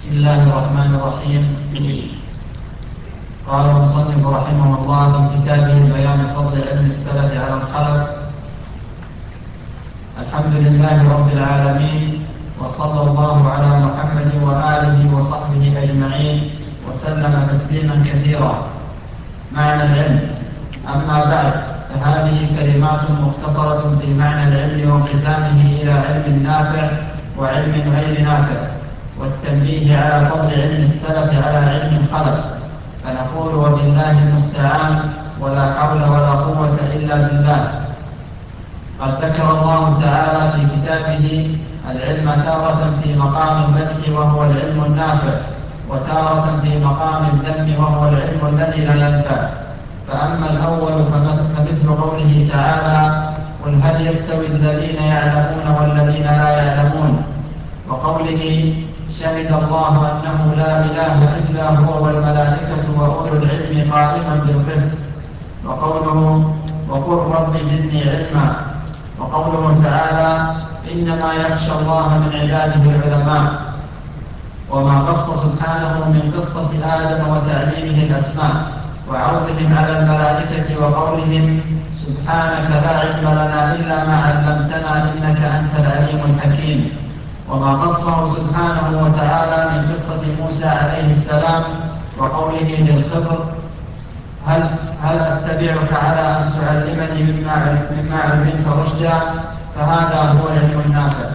بسم الله الرحمن الرحيم. قال المصنف رحمه الله في كتابه بيان فضل علم السلف على الخلف: الحمد لله رب العالمين، وصلى الله على محمد وآله وصحبه أجمعين وسلم تسليما كثيرا. معنى العلم. أما بعد، فهذه كلمات مختصرة في معنى العلم وانقسامه إلى علم نافع وعلم غير نافع، والتنبيه على فضل علم السلف على علم الخلف. فنقول وبالله المستعان، ولا حول ولا قوة إلا بالله. قد ذكر الله تعالى في كتابه العلم تارة في مقام المدح وهو العلم النافع، وتارة في مقام الذم وهو العلم الذي لا ينفع. فأما الأول فمثل قوله تعالى: قل هل يستوي الذين يعلمون والذين لا يعلمون، وقوله: شهد الله أنه لا إله إلا هو والملائكة وأولو العلم قائما بالقسط، وقوله: وقل رب زدني علما، وقوله تعالى: إنما يخشى الله من عباده العلماء. وما قص سبحانه من قصة آدم وتعليمه الأسماء وعرضهم على الملائكة وقولهم: سبحانك لا علم لنا إلا ما علمتنا إنك أنت العليم الحكيم. وما قصه سبحانه وتعالى من قصة موسى عليه السلام وقوله للخضر: هل أتبعك على أن تعلمني مما علمت رشدا. فهذا هو العلم النافع.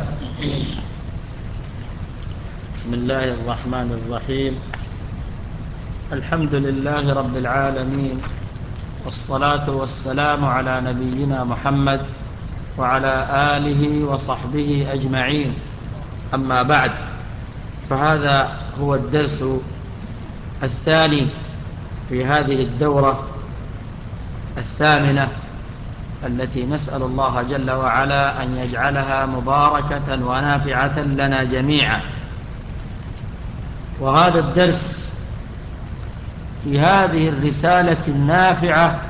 بسم الله الرحمن الرحيم. الحمد لله رب العالمين، والصلاة والسلام على نبينا محمد وعلى آله وصحبه أجمعين. أما بعد، فهذا هو الدرس الثاني في هذه الدورة الثامنة التي نسأل الله جل وعلا أن يجعلها مباركة ونافعة لنا جميعا. وهذا الدرس في هذه الرسالة النافعة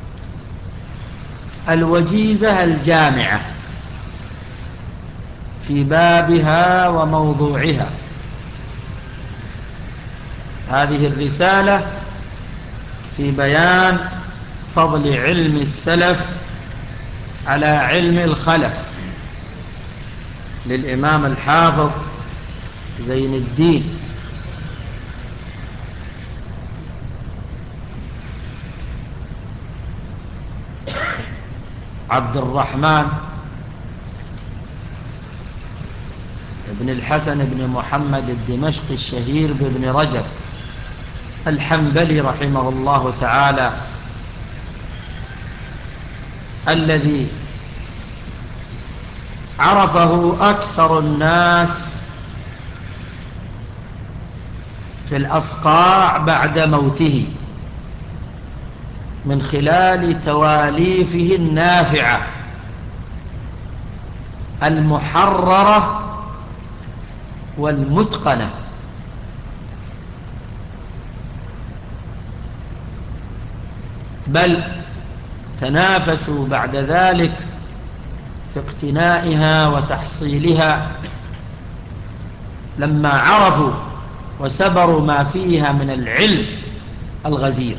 الوجيزة الجامعة في بابها وموضوعها. هذه الرسالة في بيان فضل علم السلف على علم الخلف للإمام الحافظ زين الدين عبد الرحمن بن الحسن بن محمد الدمشقي الشهير بابن رجب الحنبلي رحمه الله تعالى، الذي عرفه أكثر الناس في الأصقاع بعد موته من خلال تواليفه النافعة المحررة والمتقنة. بل تنافسوا بعد ذلك في اقتنائها وتحصيلها لما عرفوا وسبروا ما فيها من العلم الغزير.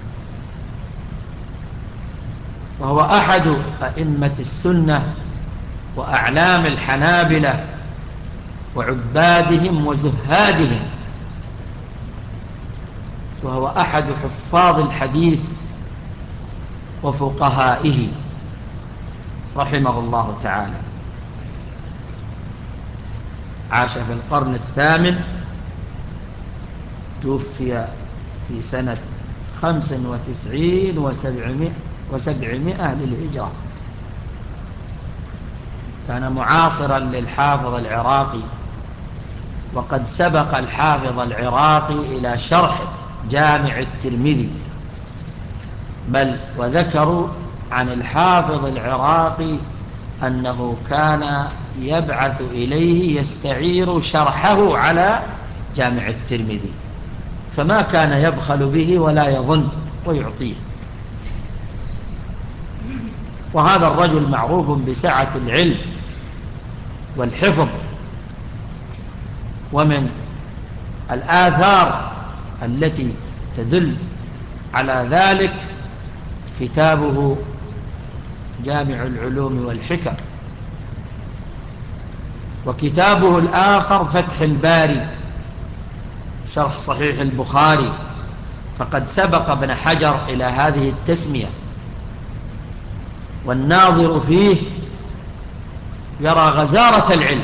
وهو أحد أئمة السنة وأعلام الحنابلة وعبادهم وزهادهم، وهو أحد حفاظ الحديث وفقهائه رحمه الله تعالى. عاش في القرن الثامن، توفي في سنة 95 و700 للهجرة. كان معاصرا للحافظ العراقي، وقد سبق الحافظ العراقي إلى شرح جامع الترمذي، بل وذكروا عن الحافظ العراقي أنه كان يبعث إليه يستعير شرحه على جامع الترمذي، فما كان يبخل به ولا يظن ويعطيه. وهذا الرجل معروف بسعة العلم والحفظ، ومن الآثار التي تدل على ذلك كتابه جامع العلوم والحكم، وكتابه الآخر فتح الباري شرح صحيح البخاري، فقد سبق ابن حجر إلى هذه التسمية، والناظر فيه يرى غزارة العلم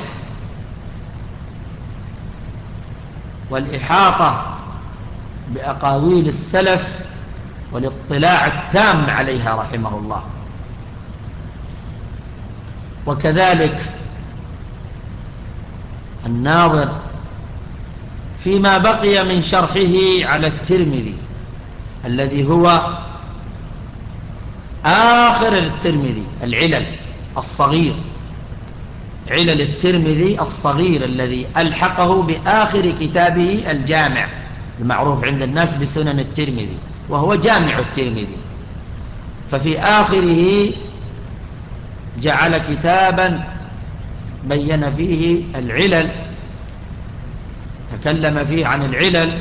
والإحاطة بأقاويل السلف والاطلاع التام عليها رحمه الله. وكذلك الناظر فيما بقي من شرحه على الترمذي الذي هو آخر الترمذي، العلل الصغير، علل الترمذي الصغير الذي ألحقه بآخر كتابه الجامع المعروف عند الناس بسنن الترمذي، وهو جامع الترمذي. ففي آخره جعل كتابا بين فيه العلل، تكلم فيه عن العلل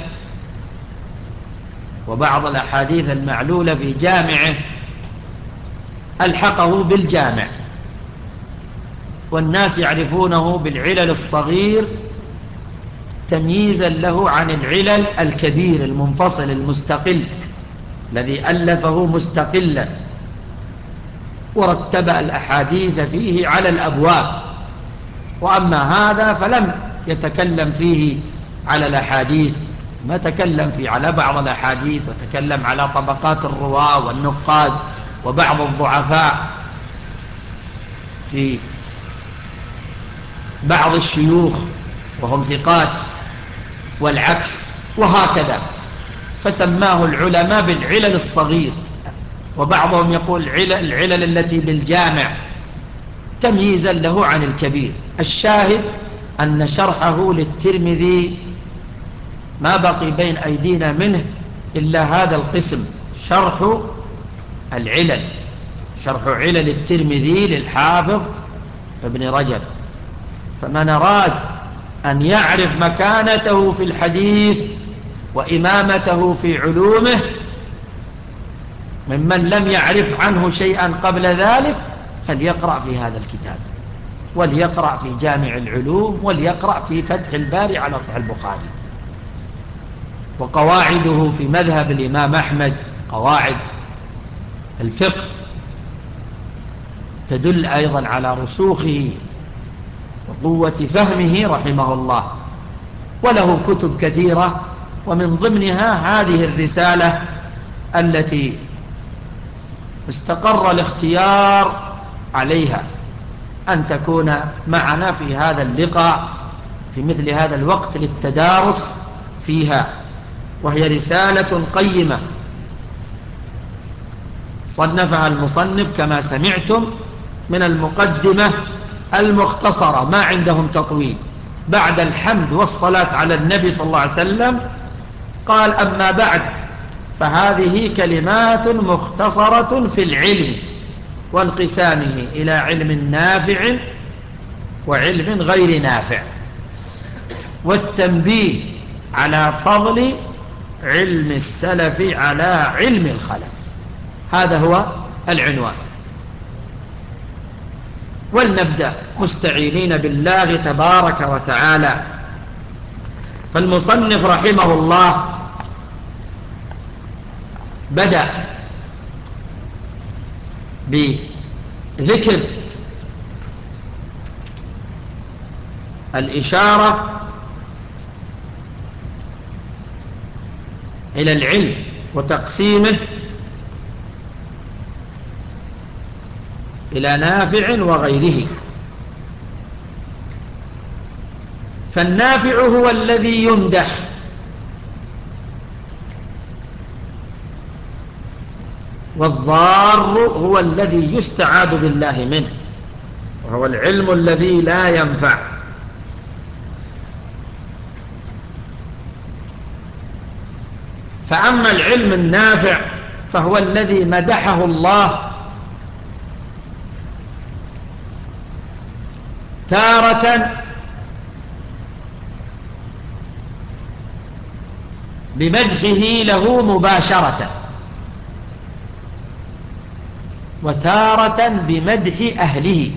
وبعض الأحاديث المعلولة في جامعه ألحقه بالجامع، والناس يعرفونه بالعلل الصغير تمييزا له عن العلل الكبير المنفصل المستقل الذي ألفه مستقلا ورتب الأحاديث فيه على الأبواب. وأما هذا فلم يتكلم فيه على الأحاديث، ما تكلم فيه على بعض الأحاديث، وتكلم على طبقات الرواة والنقاد وبعض الضعفاء في بعض الشيوخ وهم ثقات والعكس، وهكذا. فسماه العلماء بالعلل الصغير، وبعضهم يقول العلل التي بالجامع تمييزا له عن الكبير. الشاهد أن شرحه للترمذي ما بقي بين أيدينا منه إلا هذا القسم، شرح العلل، شرح علل الترمذي للحافظ ابن رجب. فمن أراد أن يعرف مكانته في الحديث وإمامته في علومه ممن لم يعرف عنه شيئا قبل ذلك فليقرأ في هذا الكتاب، وليقرأ في جامع العلوم، وليقرأ في فتح الباري على صحيح البخاري. وقواعده في مذهب الإمام أحمد، قواعد الفقه، تدل أيضا على رسوخه وقوة فهمه رحمه الله. وله كتب كثيرة، ومن ضمنها هذه الرسالة التي استقر الاختيار عليها أن تكون معنا في هذا اللقاء في مثل هذا الوقت للتدارس فيها، وهي رسالة قيمة صنفها المصنف كما سمعتم من المقدمة المختصرة، ما عندهم تطويل. بعد الحمد والصلاة على النبي صلى الله عليه وسلم قال: أما بعد، فهذه كلمات مختصرة في العلم وانقسامه إلى علم نافع وعلم غير نافع، والتنبيه على فضل علم السلف على علم الخلف. هذا هو العنوان. ولنبدأ مستعينين بالله تبارك وتعالى. فالمصنف رحمه الله بدأ بذكر الإشارة إلى العلم وتقسيمه إلى نافع وغيره. فالنافع هو الذي يمدح، والضار هو الذي يستعاذ بالله منه، وهو العلم الذي لا ينفع. فأما العلم النافع فهو الذي مدحه الله تارة بمدحه له مباشرة، وتارة بمدح أهله،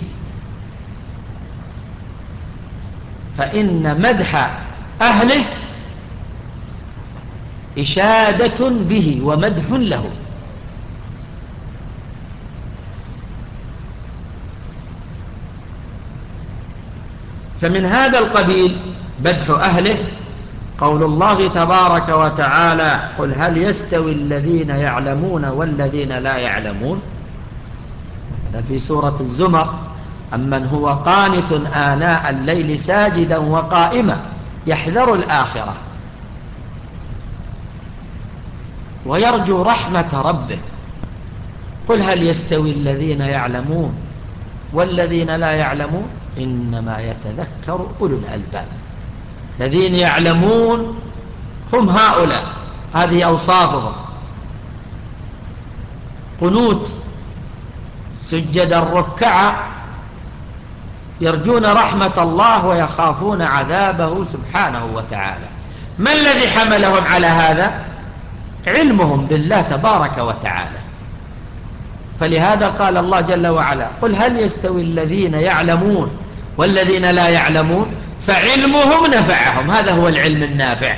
فإن مدح أهله إشادة به ومدح له. فمن هذا القبيل مدح أهله قول الله تبارك وتعالى: قل هل يستوي الذين يعلمون والذين لا يعلمون. هذا في سورة الزمر: أمن هو قانت آناء الليل ساجدا وقائما يحذر الآخرة ويرجو رحمة ربه. قل هل يستوي الذين يعلمون والذين لا يعلمون إنما يتذكر أولو الألباب. الذين يعلمون هم هؤلاء، هذه أوصافهم: قنوت سجدا ركعا يرجون رحمة الله ويخافون عذابه سبحانه وتعالى. ما الذي حملهم على هذا؟ علمهم بالله تبارك وتعالى. فلهذا قال الله جل وعلا: قل هل يستوي الذين يعلمون والذين لا يعلمون. فعلمهم نفعهم، هذا هو العلم النافع.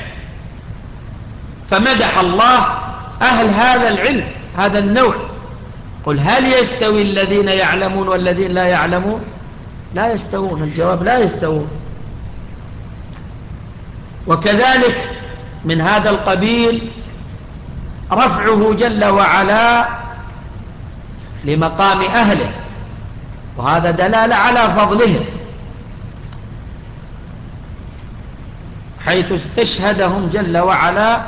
فمدح الله أهل هذا العلم، هذا النوع. قل هل يستوي الذين يعلمون والذين لا يعلمون؟ لا يستوون، الجواب لا يستوون. وكذلك من هذا القبيل رفعه جل وعلا لمقام أهله، وهذا دلالة على فضلهم، حيث استشهدهم جل وعلا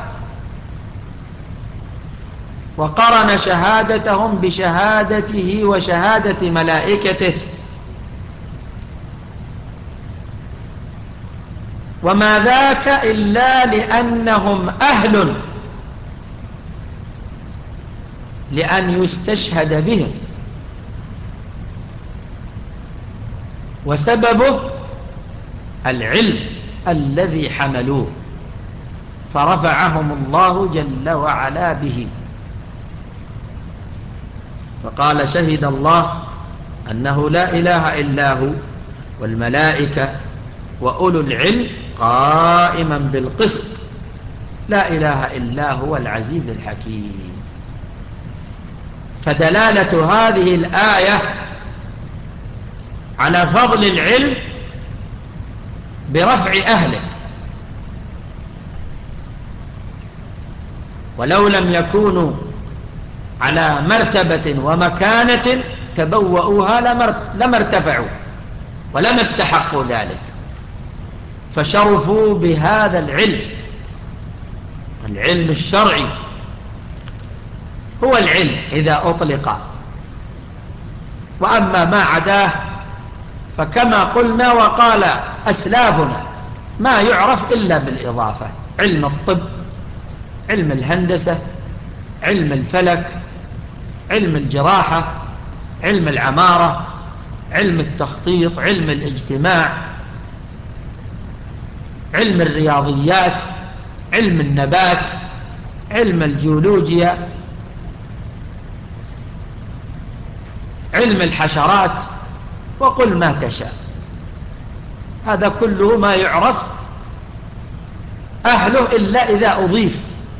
وقرن شهادتهم بشهادته وشهادة ملائكته. وما ذاك إلا لأنهم أهل لأن يستشهد بهم، وسببه العلم الذي حملوه، فرفعهم الله جل وعلا به. فقال: شهد الله أنه لا إله إلا هو والملائكة وأولو العلم قائما بالقسط لا إله إلا هو العزيز الحكيم. فدلالة هذه الآية على فضل العلم برفع أهله، ولو لم يكونوا على مرتبة ومكانة تبوؤوها لما ارتفعوا ولما استحقوا ذلك، فشرفوا بهذا العلم. العلم الشرعي هو العلم إذا أطلق، وأما ما عداه فكما قلنا وقال أسلافنا ما يعرف إلا بالإضافة: علم الطب، علم الهندسة، علم الفلك، علم الجراحة، علم العمارة، علم التخطيط، علم الاجتماع، علم الرياضيات، علم النبات، علم الجيولوجيا، علم الحشرات، وقل ما تشاء. هذا كله ما يعرف أهله إلا إذا أضيف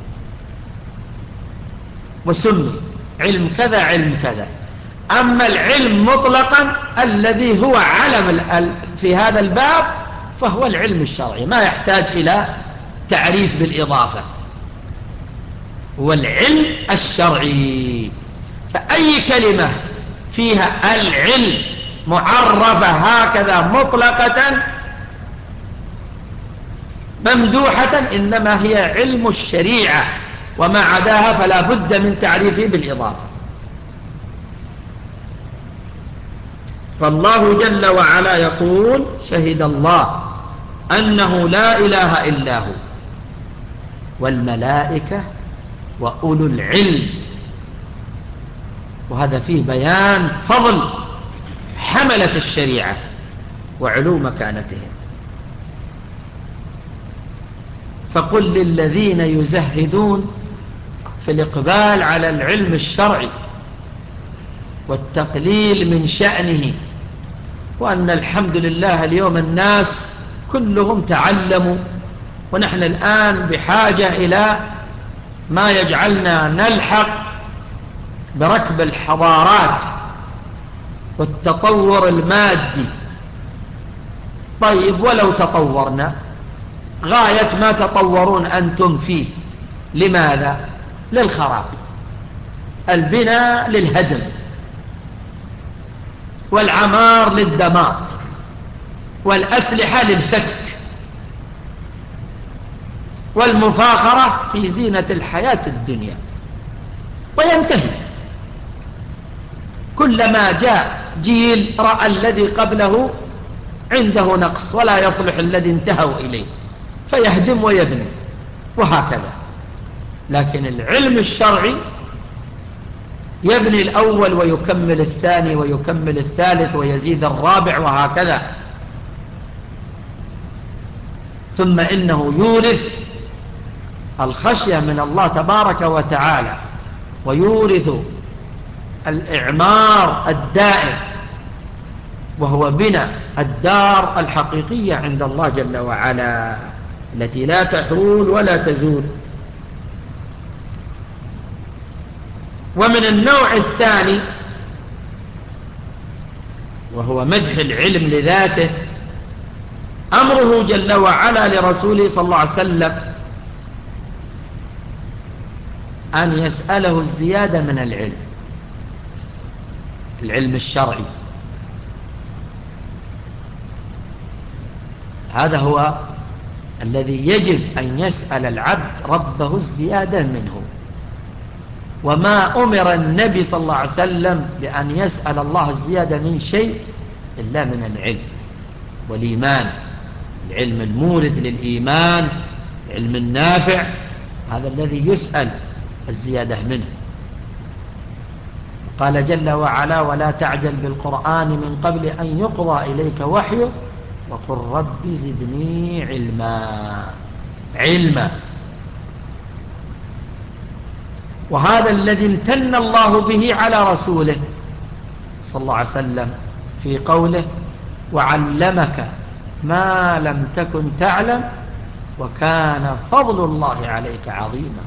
وسمي علم كذا علم كذا. أما العلم مطلقا الذي هو علم في هذا الباب فهو العلم الشرعي، ما يحتاج إلى تعريف بالإضافة، هو العلم الشرعي. فأي كلمة فيها العلم معرفة هكذا مطلقة ممدوحة إنما هي علم الشريعة، وما عداها فلا بد من تعريفه بالإضافة. فالله جل وعلا يقول: شهد الله أنه لا إله إلا هو والملائكة وأولو العلم. وهذا فيه بيان فضل حملة الشريعة وعلو مكانتهم. فقل للذين يزهدون في الإقبال على العلم الشرعي والتقليل من شأنه، وأن الحمد لله اليوم الناس كلهم تعلموا، ونحن الآن بحاجة إلى ما يجعلنا نلحق بركب الحضارات والتطور المادي. طيب ولو تطورنا، غاية ما تطورون أنتم فيه لماذا؟ للخراب، البناء للهدم، والعمار للدمار، والأسلحة للفتك، والمفاخرة في زينة الحياة الدنيا، وينتهي. كلما جاء جيل رأى الذي قبله عنده نقص ولا يصلح الذي انتهوا إليه فيهدم ويبني، وهكذا. لكن العلم الشرعي يبني الأول ويكمل الثاني ويكمل الثالث ويزيد الرابع، وهكذا. ثم إنه يورث الخشية من الله تبارك وتعالى، ويورث الإعمار الدائم، وهو بناء الدار الحقيقية عند الله جل وعلا التي لا تحول ولا تزول. ومن النوع الثاني وهو مدح العلم لذاته، أمره جل وعلا لرسوله صلى الله عليه وسلم أن يسأله الزيادة من العلم الشرعي. هذا هو الذي يجب أن يسأل العبد ربه الزيادة منه. وما أمر النبي صلى الله عليه وسلم بأن يسأل الله الزيادة من شيء إلا من العلم والإيمان، العلم المورث للإيمان، العلم النافع، هذا الذي يسأل الزيادة منه. قال جل وعلا: ولا تعجل بالقرآن من قبل أن يقضى إليك وحيه وقل رب زدني علما. وهذا الذي امتن الله به على رسوله صلى الله عليه وسلم في قوله: وعلمك ما لم تكن تعلم وكان فضل الله عليك عظيما.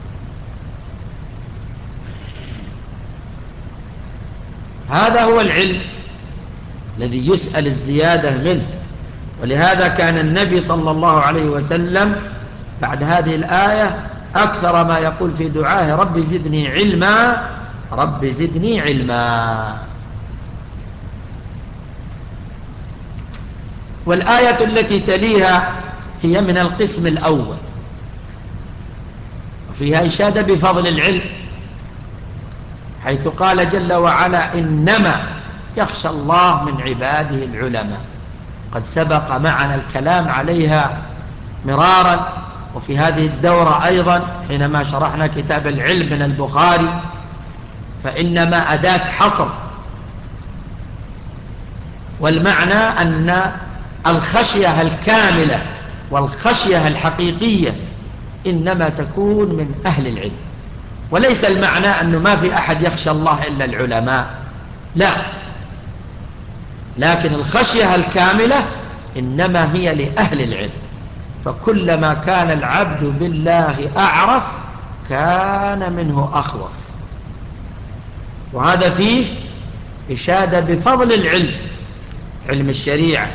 هذا هو العلم الذي يسأل الزيادة منه. ولهذا كان النبي صلى الله عليه وسلم بعد هذه الآية أكثر ما يقول في دعائه: رب زدني علما، رب زدني علما. والآية التي تليها هي من القسم الأول، وفيها إشادة بفضل العلم، حيث قال جل وعلا: إنما يخشى الله من عباده العلماء. قد سبق معنا الكلام عليها مرارا، وفي هذه الدورة أيضا حينما شرحنا كتاب العلم من البخاري، فإنما أداة حصر. والمعنى أن الخشية الكاملة والخشية الحقيقية إنما تكون من أهل العلم، وليس المعنى أنه ما في أحد يخشى الله إلا العلماء، لا، لكن الخشية الكاملة إنما هي لأهل العلم. فكلما كان العبد بالله أعرف كان منه أخوف. وهذا فيه إشادة بفضل العلم، علم الشريعة،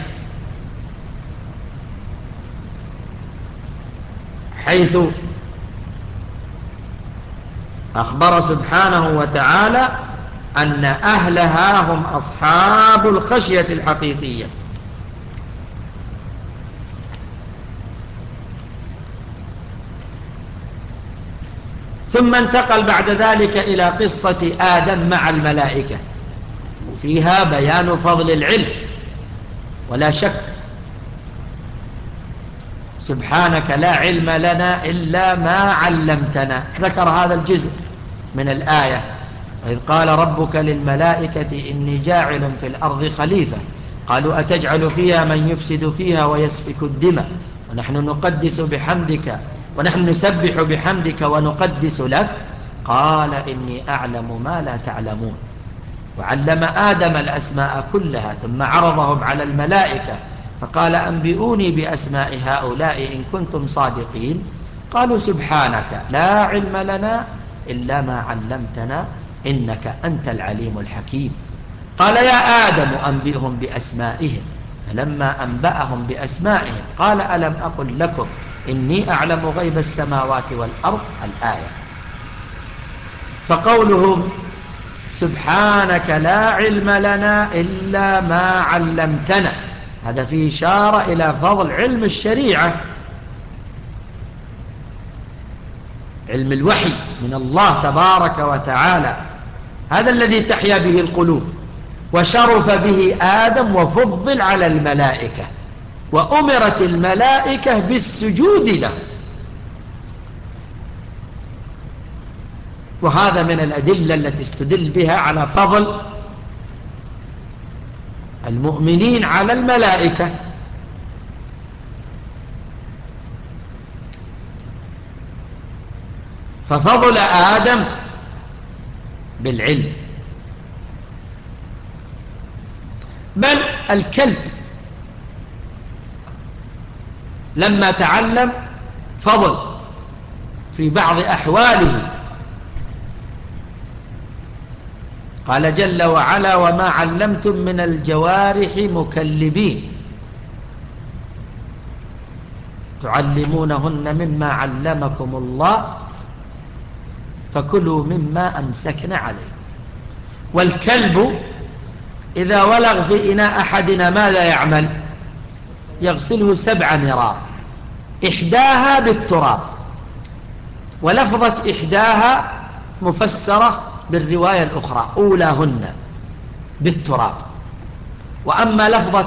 حيث أخبر سبحانه وتعالى أن أهلها هم أصحاب الخشية الحقيقية. ثم انتقل بعد ذلك إلى قصة آدم مع الملائكة، وفيها بيان فضل العلم ولا شك. سبحانك لا علم لنا إلا ما علمتنا، ذكر هذا الجزء من الآية: وإذ قال ربك للملائكة إني جاعل في الأرض خليفة قالوا أتجعل فيها من يفسد فيها ويسفك الدماء ونحن نقدس بحمدك ونحن نسبح بحمدك ونقدس لك؟ قال إني أعلم ما لا تعلمون. وعلم آدم الأسماء كلها ثم عرضهم على الملائكة فقال أنبئوني بأسماء هؤلاء إن كنتم صادقين. قالوا سبحانك لا علم لنا إلا ما علمتنا إنك أنت العليم الحكيم. قال يا آدم أنبئهم بأسمائهم. فلما أنبأهم بأسمائهم قال ألم أقل لكم إني أعلم غيب السماوات والأرض؟ الآية. فقولهم سبحانك لا علم لنا إلا ما علمتنا هذا فيه إشارة إلى فضل علم الشريعة، علم الوحي من الله تبارك وتعالى، هذا الذي تحيا به القلوب. وشرف به آدم وفضل على الملائكة، وأمرت الملائكة بالسجود له. وهذا من الأدلة التي استدل بها على فضل المؤمنين على الملائكة. ففضل آدم بالعلم. بل الكلب لما تعلم فضل في بعض أحواله. قال جل وعلا وما علمتم من الجوارح مكلبين تعلمونهن مما علمكم الله فكلوا مما أمسكن عليه. والكلب إذا ولغ في إناء أحدنا ماذا يعمل؟ يغسله 7 مرار، إحداها بالتراب. ولفظة إحداها مفسرة بالرواية الأخرى أولاهن بالتراب. وأما لفظة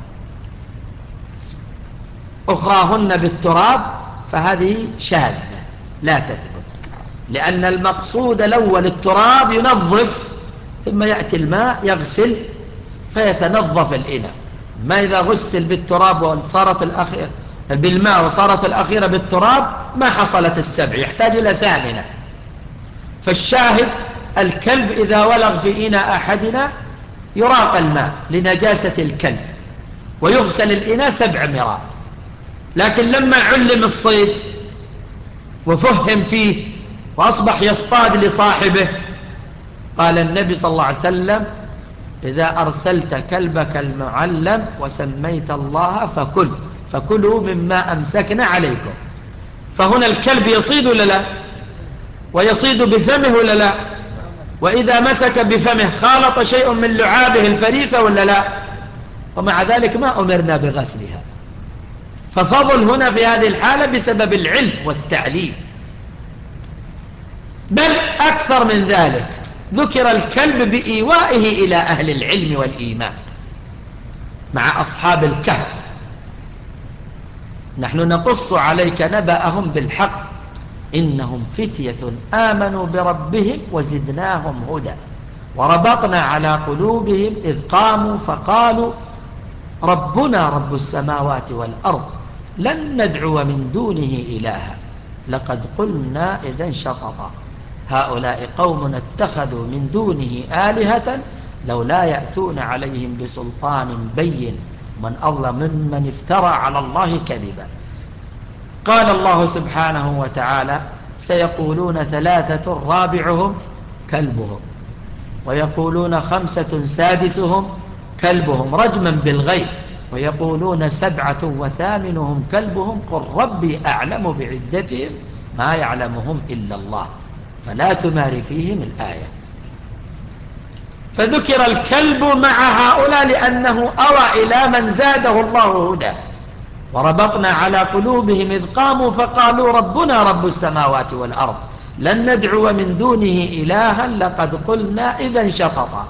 أخراهن بالتراب فهذه شاذة لا تثبت، لأن المقصود الأول التراب ينظف ثم يأتي الماء يغسل فيتنظف الإناء. ما إذا غسل بالتراب وصارت بالماء وصارت الأخيرة بالتراب ما حصلت 7، يحتاج إلى 8. فالشاهد الكلب إذا ولغ في إناء أحدنا يراق الماء لنجاسة الكلب ويغسل الإناء 7 مرات. لكن لما علم الصيد وفهم فيه وأصبح يصطاد لصاحبه قال النبي صلى الله عليه وسلم إذا أرسلت كلبك المعلم وسميت الله فكلوا مما أمسكنا عليكم. فهنا الكلب يصيد ولا لا؟ ويصيد بفمه ولا لا؟ وإذا مسك بفمه خالط شيء من لعابه الفريسة ولا لا؟ ومع ذلك ما أمرنا بغسلها. ففضل هنا في هذه الحالة بسبب العلم والتعليم. بل أكثر من ذلك ذكر الكلب بإيوائه إلى أهل العلم والإيمان مع أصحاب الكهف. نحن نقص عليك نبأهم بالحق إنهم فتية آمنوا بربهم وزدناهم هدى وربطنا على قلوبهم إذ قاموا فقالوا ربنا رب السماوات والأرض لن ندعو من دونه إلها لقد قلنا إذا شططا هؤلاء قوم اتخذوا من دونه آلهة لولا يأتون عليهم بسلطان بين من أظلم ممن افترى على الله كذبا. قال الله سبحانه وتعالى سيقولون 3 رابعهم كلبهم ويقولون 5 سادسهم كلبهم رجما بالغيب ويقولون 7 وثامنهم كلبهم قل ربي أعلم بعدتهم ما يعلمهم إلا الله فلا تمار فيهم الآية. فذكر الكلب مع هؤلاء لأنه أوى إلى من زاده الله هدى. وربطنا على قلوبهم إذ قاموا فقالوا ربنا رب السماوات والأرض لن ندعو من دونه إلها لقد قلنا إذا شططا.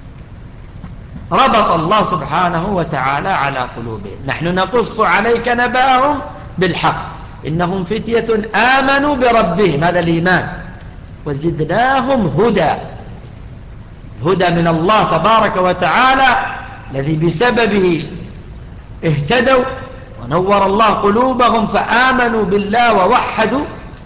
ربط الله سبحانه وتعالى على قلوبهم. نحن نقص عليك نبأهم بالحق إنهم فتية آمنوا بربهم هذا الإيمان وزدناهم هدى. الهدى من الله تبارك وتعالى الذي بسببه اهتدوا ونور الله قلوبهم فآمنوا بالله ووحدوا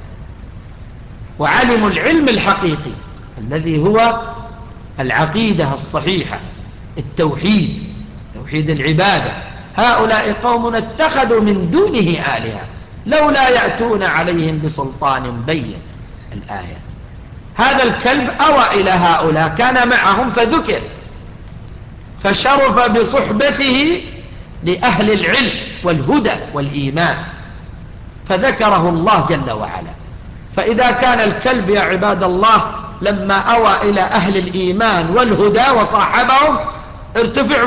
وعلموا العلم الحقيقي الذي هو العقيدة الصحيحة، التوحيد، توحيد العبادة. هؤلاء قوم اتخذوا من دونه آلهة لولا يأتون عليهم بسلطان بين. الآية. هذا الكلب أوى إلى هؤلاء، كان معهم فذكر، فشرف بصحبته لأهل العلم والهدى والإيمان، فذكره الله جل وعلا. فإذا كان الكلب يا عباد الله لما أوى إلى أهل الإيمان والهدى وصاحبهم ارتفع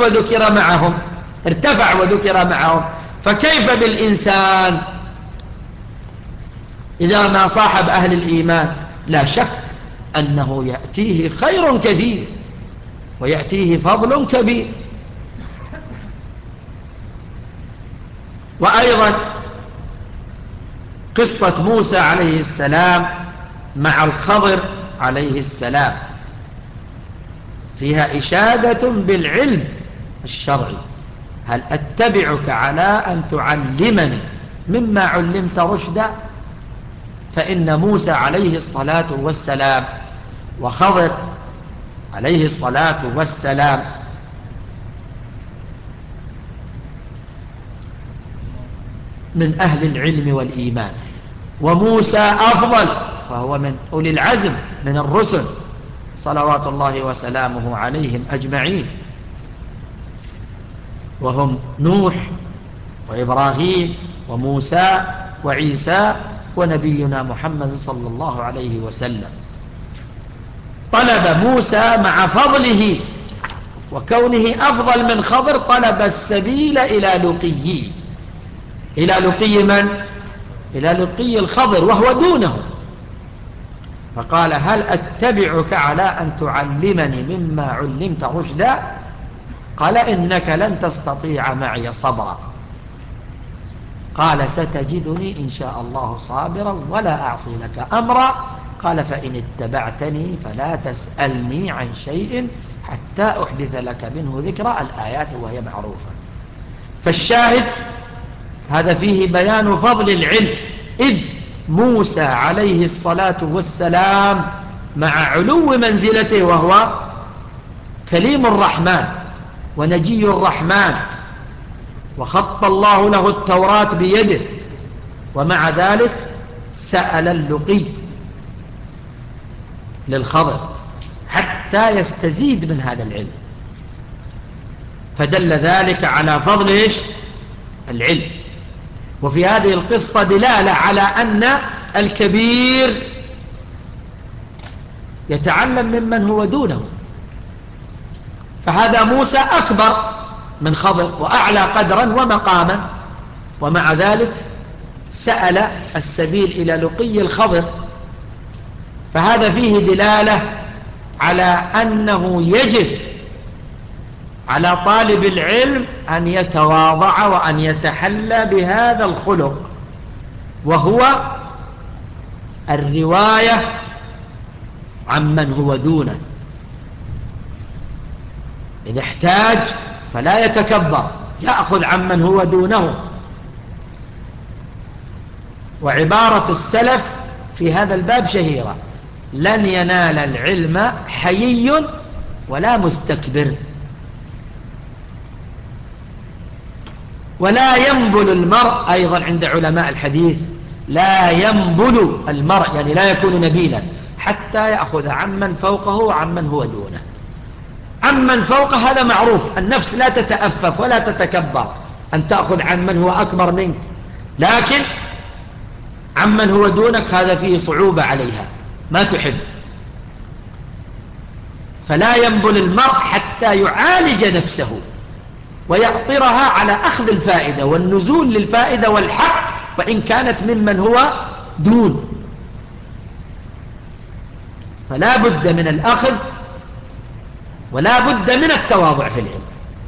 وذكر معهم، فكيف بالإنسان إذا ما صاحب أهل الإيمان؟ لا شك أنه يأتيه خير كثير ويأتيه فضل كبير. وأيضا قصة موسى عليه السلام مع الخضر عليه السلام فيها إشادة بالعلم الشرعي. هل أتبعك على أن تعلمني مما علمت رشدا؟ فإن موسى عليه الصلاة والسلام وخضر عليه الصلاة والسلام من أهل العلم والإيمان، وموسى أفضل فهو من أولي العزم من الرسل صلوات الله وسلامه عليهم أجمعين، وهم نوح وإبراهيم وموسى وعيسى ونبينا محمد صلى الله عليه وسلم. طلب موسى مع فضله وكونه أفضل من خضر طلب السبيل إلى لقي من؟ إلى لقي الخضر وهو دونه، فقال هل أتبعك على أن تعلمني مما علمت رشدا؟ قال إنك لن تستطيع معي صبرا. قال ستجدني إن شاء الله صابرا ولا أعصي لك أمرا. قال فإن اتبعتني فلا تسألني عن شيء حتى أحدث لك منه ذكرى. الآيات وهي معروفة. فالشاهد هذا فيه بيان فضل العلم، إذ موسى عليه الصلاة والسلام مع علو منزلته وهو كليم الرحمن ونجي الرحمن وخط الله له التوراة بيده، ومع ذلك سأل اللقي للخضر حتى يستزيد من هذا العلم، فدل ذلك على فضل العلم. وفي هذه القصة دلالة على أن الكبير يتعلم ممن هو دونه، فهذا موسى أكبر من خضر وأعلى قدرا ومقاما، ومع ذلك سأل السبيل إلى لقي الخضر. فهذا فيه دلالة على أنه يجب على طالب العلم أن يتواضع وأن يتحلى بهذا الخلق، وهو الرواية عمن هو دونه. إذا احتاج فلا يتكبر، يأخذ عمن هو دونه. وعبارة السلف في هذا الباب شهيرة: لن ينال العلم حيي ولا مستكبر. ولا ينبل المرء، أيضا عند علماء الحديث، لا ينبل المرء يعني لا يكون نبيلا حتى يأخذ عمن فوقه وعمن هو دونه. عمن فوقه هذا معروف، النفس لا تتأفف ولا تتكبر أن تأخذ عمن هو أكبر منك، لكن عمن هو دونك هذا فيه صعوبة عليها ما تحب. فلا ينبل المرء حتى يعالج نفسه ويأطرها على أخذ الفائدة والنزول للفائدة والحق، وإن كانت ممن هو دون. فلا بد من الأخذ ولا بد من التواضع في العلم.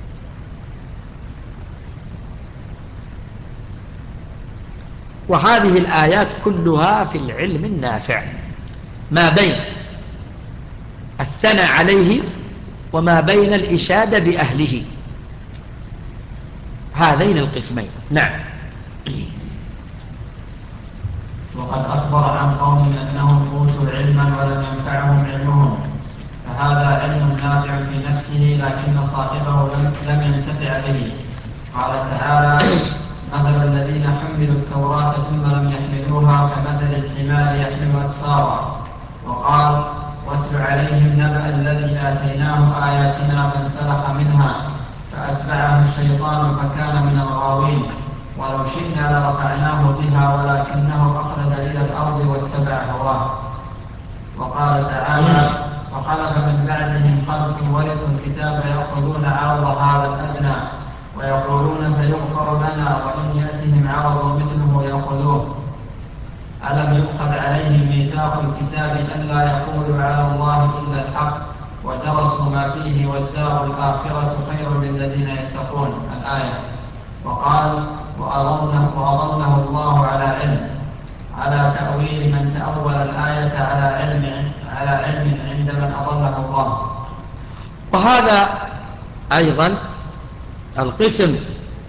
وهذه الآيات كلها في العلم النافع، ما بين الثناء عليه وما بين الإشادة بأهله، هذين القسمين. نعم. وقد أخبر عن قوم أنهم أوتوا علما ولم ينفعهم علمهم، فهذا علم نافع في نفسه لكن صاحبه لم ينتفع به. قال تعالى: مثل الذين حملوا التوراة ثم لم يحملوها كمثل الحمار يحمل أسفارا. وقال: واتل عليهم نبأ الذي آتيناه آياتنا فانسلخ منها فأتبعه الشيطان فكان من الغاوين، ولو شئنا لرفعناه بها ولكنه أخلد إلى الأرض واتبع هواه. وقال تعالى: فخلف من بعدهم خلف ورثوا الكتاب يأخذون عرض هذا الأدنى ويقولون سيغفر لنا وإن يأتهم عرض مثله يأخذوه. ألم يؤخذ عليهم ميثاق الكتاب ألا يقولوا على الله إلا الحق ودرسوا ما فيه والدار الآخرة خير للذين يتقون. الآية. وقال: وأضله الله على علم، على تأويل من تأول الآية على علم عند من أضله الله. وهذا أيضا القسم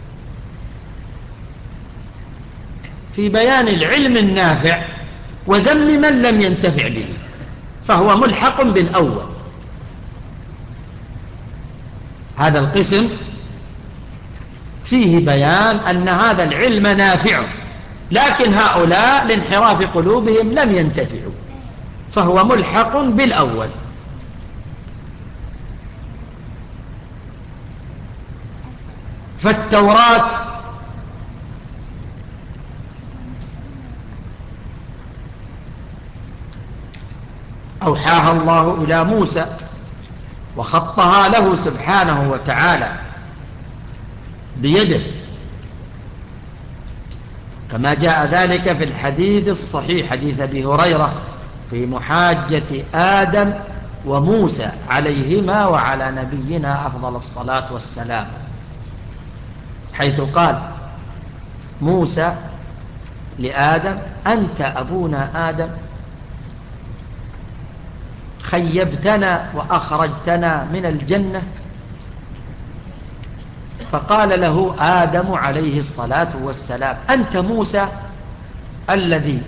في بيان العلم النافع وذم من لم ينتفع به، فهو ملحق بالأول. هذا القسم فيه بيان أن هذا العلم نافع، لكن هؤلاء لانحراف قلوبهم لم ينتفعوا، فهو ملحق بالأول. فالتوراة أوحاها الله إلى موسى وخطها له سبحانه وتعالى بيده، كما جاء ذلك في الحديث الصحيح، حديث أبي هريرة في محاجة آدم وموسى عليهما وعلى نبينا أفضل الصلاة والسلام، حيث قال موسى لآدم: أنت أبونا آدم، خيبتنا وأخرجتنا من الجنة. فقال له آدم عليه الصلاة والسلام: أنت موسى الذي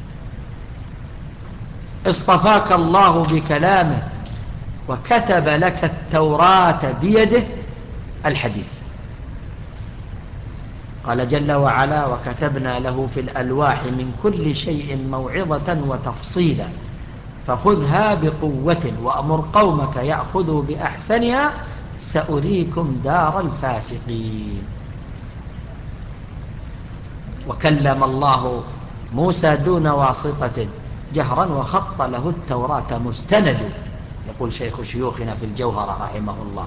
اصطفاك الله بكلامه وكتب لك التوراة بيده. الحديث. قال جل وعلا: وكتبنا له في الألواح من كل شيء موعظة وتفصيلا فخذها بقوة وأمر قومك يأخذوا بأحسنها سأريكم دار الفاسقين. وكلم الله موسى دون واسطة جهرا وخط له التوراة مستند، يقول شيخ شيوخنا في الجوهرة رحمه الله.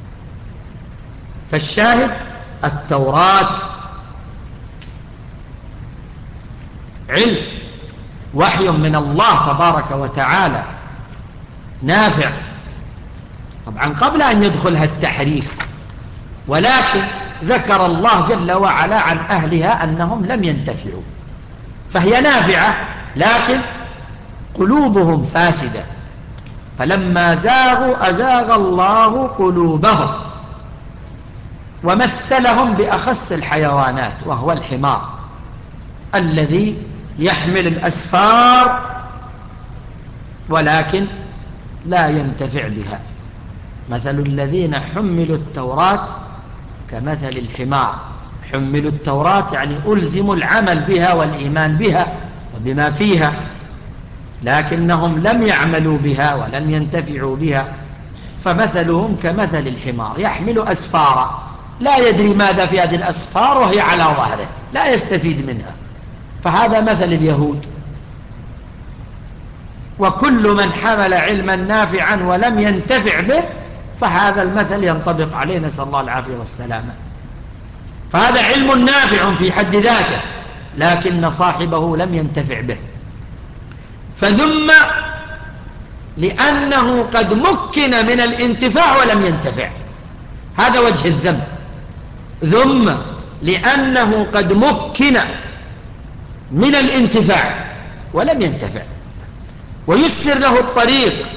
فالشاهد: التوراة علم، وحي من الله تبارك وتعالى نافع، طبعا قبل أن يدخلها التحريف، ولكن ذكر الله جل وعلا عن أهلها أنهم لم ينتفعوا، فهي نافعة لكن قلوبهم فاسدة، فلما زاغوا أزاغ الله قلوبهم، ومثلهم بأخس الحيوانات وهو الحمار الذي يحمل الأسفار ولكن لا ينتفع بها. مثل الذين حملوا التوراة كمثل الحمار. حملوا التوراة يعني ألزموا العمل بها والإيمان بها وبما فيها، لكنهم لم يعملوا بها ولم ينتفعوا بها، فمثلهم كمثل الحمار يحمل أسفارا لا يدري ماذا في هذه الأسفار وهي على ظهره، لا يستفيد منها. فهذا مثل اليهود. وكل من حمل علما نافعا ولم ينتفع به فهذا المثل ينطبق عليه، نسأل الله العافية والسلامة. فهذا علم نافع في حد ذاته لكن صاحبه لم ينتفع به، فذم لأنه قد مكن من الانتفاع ولم ينتفع. هذا وجه الذم، ذم لأنه قد مكن من الانتفاع ولم ينتفع، ويسر له الطريق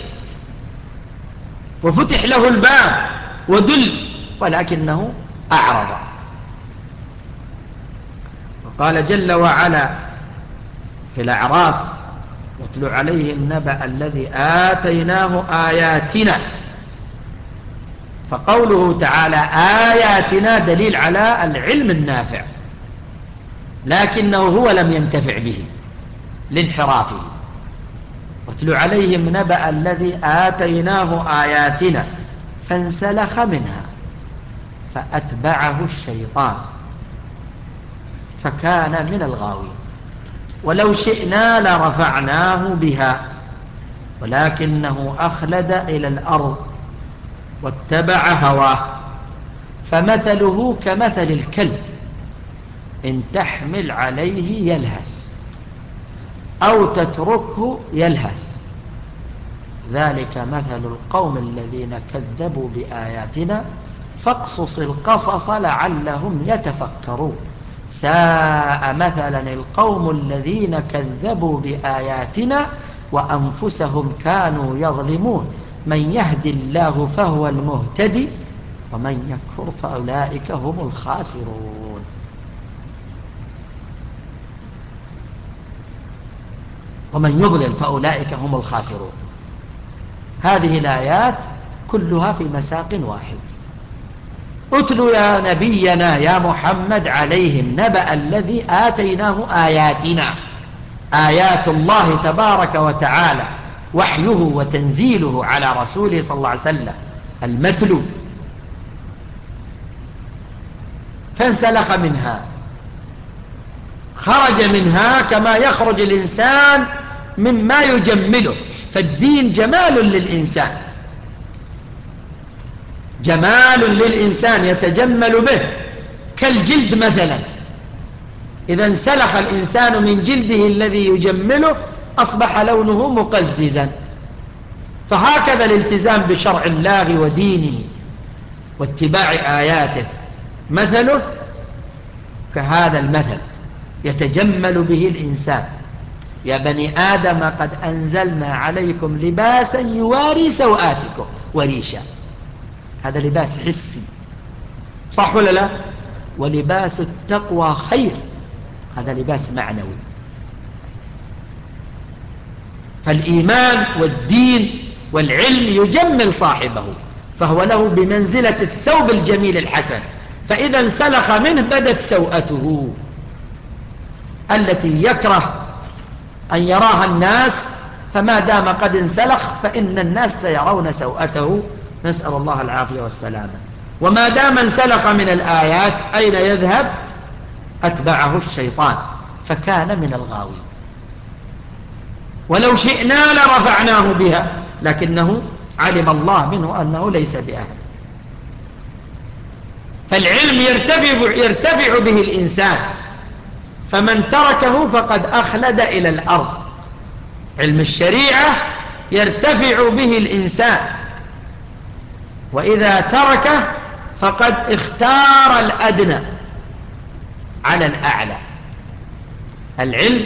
وفتح له الباب ودل ولكنه أعرض. قال جل وعلا في الأعراف: واتل عليهم نبأ الذي آتيناه آياتنا. فقوله تعالى آياتنا دليل على العلم النافع، لكنه هو لم ينتفع به لانحرافه. واتل عليهم نبأ الذي آتيناه آياتنا فانسلخ منها فأتبعه الشيطان فكان من الغاوين. ولو شئنا لرفعناه بها ولكنه أخلد إلى الأرض واتبع هواه فمثله كمثل الكلب إن تحمل عليه يلهث أو تتركه يلهث ذلك مثل القوم الذين كذبوا بآياتنا فاقصص القصص لعلهم يتفكرون. ساء مثلا القوم الذين كذبوا بآياتنا وأنفسهم كانوا يظلمون. من يهدي الله فهو المهتدي ومن يكفر فأولئك هم الخاسرون. ومن يضلل فأولئك هم الخاسرون. هذه الآيات كلها في مساق واحد. اتل يا نبينا يا محمد عليهم نبأ الذي آتيناه آياتنا، آيات الله تبارك وتعالى، وحيه وتنزيله على رسوله صلى الله عليه وسلم المتلو، فانسلخ منها، خرج منها كما يخرج الإنسان مما يجمله. فالدين جمال للإنسان، جمال للإنسان يتجمل به، كالجلد مثلا، إذا انسلخ الإنسان من جلده الذي يجمله أصبح لونه مقززا. فهكذا الالتزام بشرع الله ودينه واتباع آياته مثله كهذا المثل يتجمل به الإنسان. يا بني آدم قد أنزلنا عليكم لباسا يواري سوآتكم وريشا. هذا لباس حسي، صح ولا لا؟ ولباس التقوى خير، هذا لباس معنوي. فالإيمان والدين والعلم يجمل صاحبه، فهو له بمنزلة الثوب الجميل الحسن، فإذا انسلخ منه بدت سوءته التي يكره أن يراها الناس، فما دام قد انسلخ فإن الناس سيرون سوءته، نسأل الله العافية والسلامة. وما دام انسلخ من الآيات أين يذهب؟ أتبعه الشيطان فكان من الغاوين. ولو شئنا لرفعناه بها لكنه علم الله منه أنه ليس بأهل. فالعلم يرتفع به الإنسان، فمن تركه فقد أخلد إلى الأرض. علم الشريعة يرتفع به الإنسان، وإذا تركه فقد اختار الأدنى على الأعلى. العلم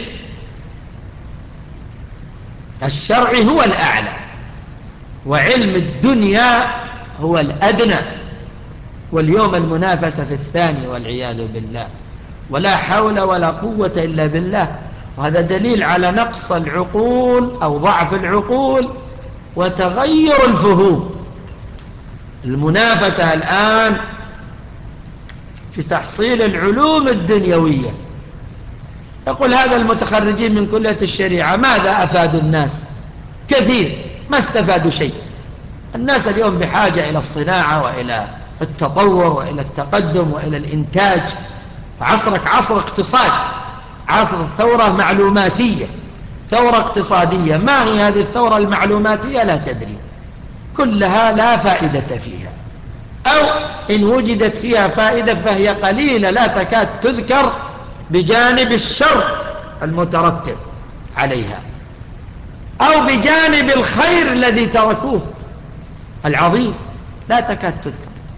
الشرعي هو الأعلى، وعلم الدنيا هو الأدنى. واليوم المنافسة في الثاني والعياذ بالله، ولا حول ولا قوة إلا بالله. وهذا دليل على نقص العقول أو ضعف العقول وتغير الفهوم. المنافسة الآن في تحصيل العلوم الدنيوية. يقول هذا المتخرجين من كلية الشريعة ماذا أفادوا الناس؟ كثير، ما استفادوا شيء. الناس اليوم بحاجة إلى الصناعة وإلى التطور وإلى التقدم وإلى الإنتاج. عصرك عصر اقتصاد، عصر ثورة معلوماتية، ثورة اقتصادية. ما هي هذه الثورة المعلوماتية؟ لا تدري، كلها لا فائدة فيها، أو إن وجدت فيها فائدة فهي قليلة لا تكاد تذكر بجانب الشر المترتب عليها، أو بجانب الخير الذي تركوه العظيم لا تكاد تذكر.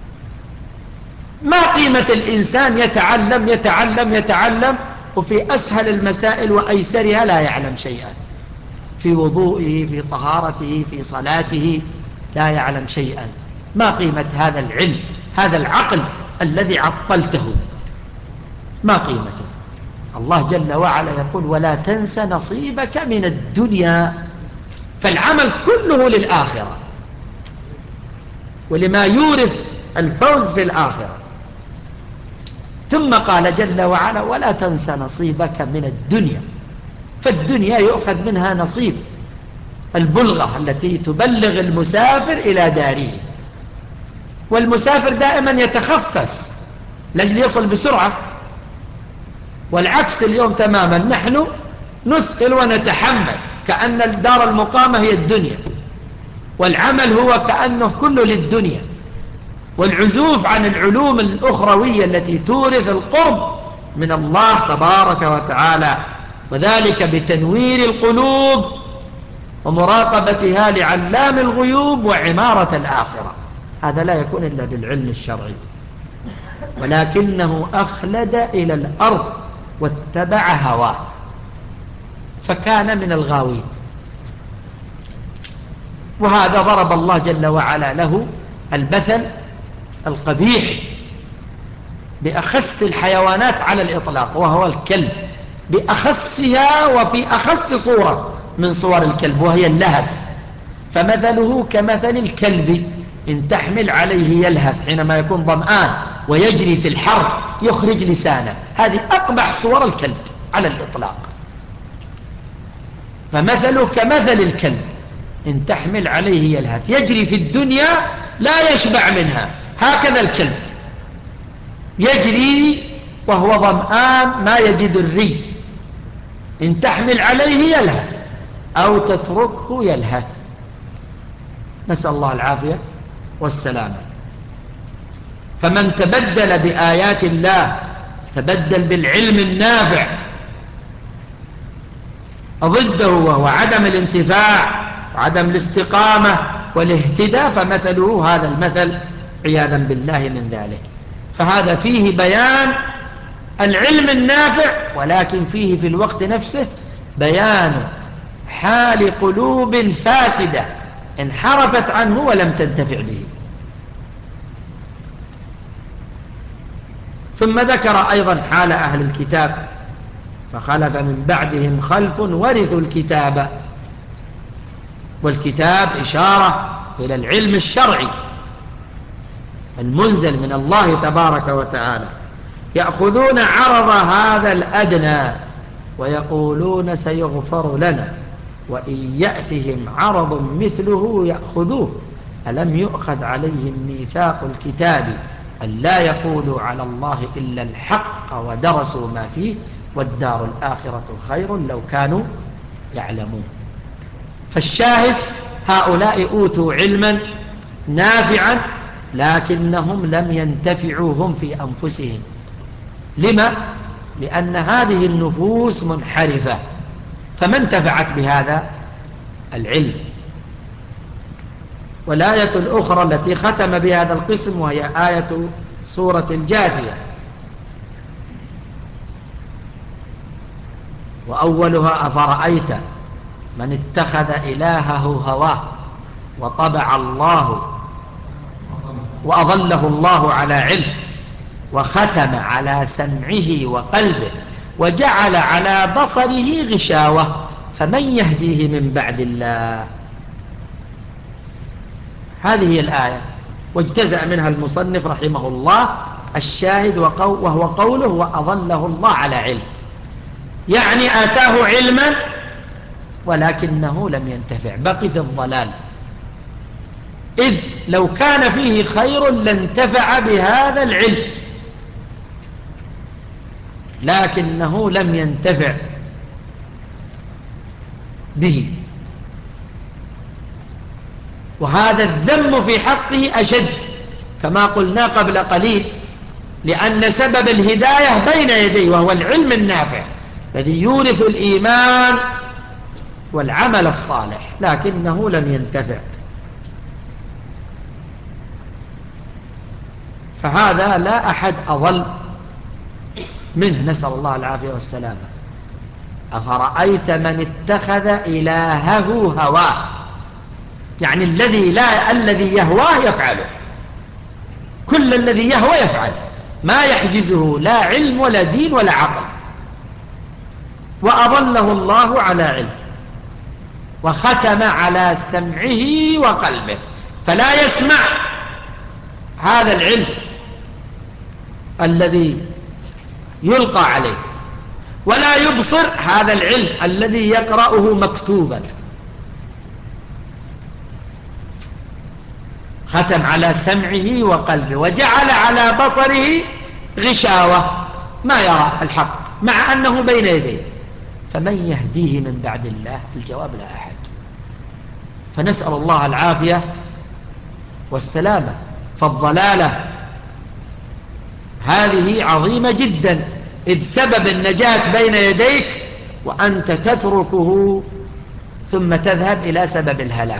ما قيمة الإنسان يتعلم يتعلم يتعلم وفي أسهل المسائل وأيسرها لا يعلم شيئا، في وضوئه، في طهارته، في صلاته لا يعلم شيئا. ما قيمة هذا العلم، هذا العقل الذي عطلته، ما قيمته؟ الله جل وعلا يقول ولا تنس نصيبك من الدنيا، فالعمل كله للآخرة ولما يورث الفوز في الآخرة. ثم قال جل وعلا ولا تنس نصيبك من الدنيا، فالدنيا يؤخذ منها نصيب، البلغة التي تبلغ المسافر إلى داره، والمسافر دائما يتخفف لأجل يصل بسرعة، والعكس اليوم تماما، نحن نثقل ونتحمل كأن الدار المقامة هي الدنيا، والعمل هو كأنه كله للدنيا، والعزوف عن العلوم الأخروية التي تورث القرب من الله تبارك وتعالى، وذلك بتنوير القلوب ومراقبتها لعلام الغيوب وعمارة الآخرة. هذا لا يكون إلا بالعلم الشرعي، ولكنه أخلد إلى الأرض واتبع هواه فكان من الغاوين. وهذا ضرب الله جل وعلا له المثل القبيح بأخس الحيوانات على الإطلاق، وهو الكلب، بأخسها وفي أخس صورة من صور الكلب، وهي اللهث. فمثله كمثل الكلب إن تحمل عليه يلهث، حينما يكون ظمآن ويجري في الحر يخرج لسانه، هذه أقبح صور الكلب على الإطلاق. فمثله كمثل الكلب إن تحمل عليه يلهث، يجري في الدنيا لا يشبع منها، هكذا الكلب يجري وهو ظمآن ما يجد الري، إن تحمل عليه يلهث أو تتركه يلهث، نسأل الله العافية والسلامة. فمن تبدل بآيات الله، تبدل بالعلم النافع، ضده وهو عدم الانتفاع وعدم الاستقامة والاهتداء، فمثله هذا المثل عياذا بالله من ذلك. فهذا فيه بيان العلم النافع، ولكن فيه في الوقت نفسه بيان حال قلوب فاسدة انحرفت عنه ولم تنتفع به. ثم ذكر أيضا حال أهل الكتاب، فخلف من بعدهم خلف ورثوا الكتاب، والكتاب إشارة إلى العلم الشرعي المنزل من الله تبارك وتعالى، يأخذون عرض هذا الأدنى ويقولون سيغفر لنا، وإن يأتهم عرض مثله يأخذوه، ألم يؤخذ عليهم ميثاق الكتاب أن لا يقولوا على الله إلا الحق ودرسوا ما فيه والدار الآخرة خير لو كانوا يعلمون. فالشاهد هؤلاء أوتوا علما نافعا لكنهم لم ينتفعوا هم في أنفسهم. لما؟ لأن هذه النفوس منحرفة، فما انتفعت بهذا العلم. والآية الأخرى التي ختم بهذا القسم وهي آية سورة الجاثية، وأولها أفرأيت من اتخذ إلهه هواه وطبع الله وأضله الله على علم وختم على سمعه وقلبه وجعل على بصره غشاوة فمن يهديه من بعد الله. هذه الآية واجتزأ منها المصنف رحمه الله الشاهد وهو قوله وأضله الله على علم، يعني آتاه علما ولكنه لم ينتفع، بقي في الضلال، إذ لو كان فيه خير لانتفع بهذا العلم، لكنه لم ينتفع به. وهذا الذم في حقه أشد كما قلنا قبل قليل، لأن سبب الهداية بين يديه وهو العلم النافع الذي يورث الإيمان والعمل الصالح، لكنه لم ينتفع. فهذا لا أحد أضل منه، نسأل الله العافية والسلامة. أفرأيت من اتخذ إلهه هواه، يعني الذي يهواه يفعله، كل الذي يهوى يفعل، ما يحجزه لا علم ولا دين ولا عقل. وأظله الله على علم وختم على سمعه وقلبه، فلا يسمع هذا العلم الذي يلقى عليه، ولا يبصر هذا العلم الذي يقرأه مكتوبا. ختم على سمعه وقلبه وجعل على بصره غشاوة، ما يرى الحق مع أنه بين يديه، فمن يهديه من بعد الله؟ الجواب لا أحد. فنسأل الله العافية والسلامة. فالضلالة هذه عظيمة جدا، إذ سبب النجاة بين يديك وأنت تتركه ثم تذهب إلى سبب الهلاك.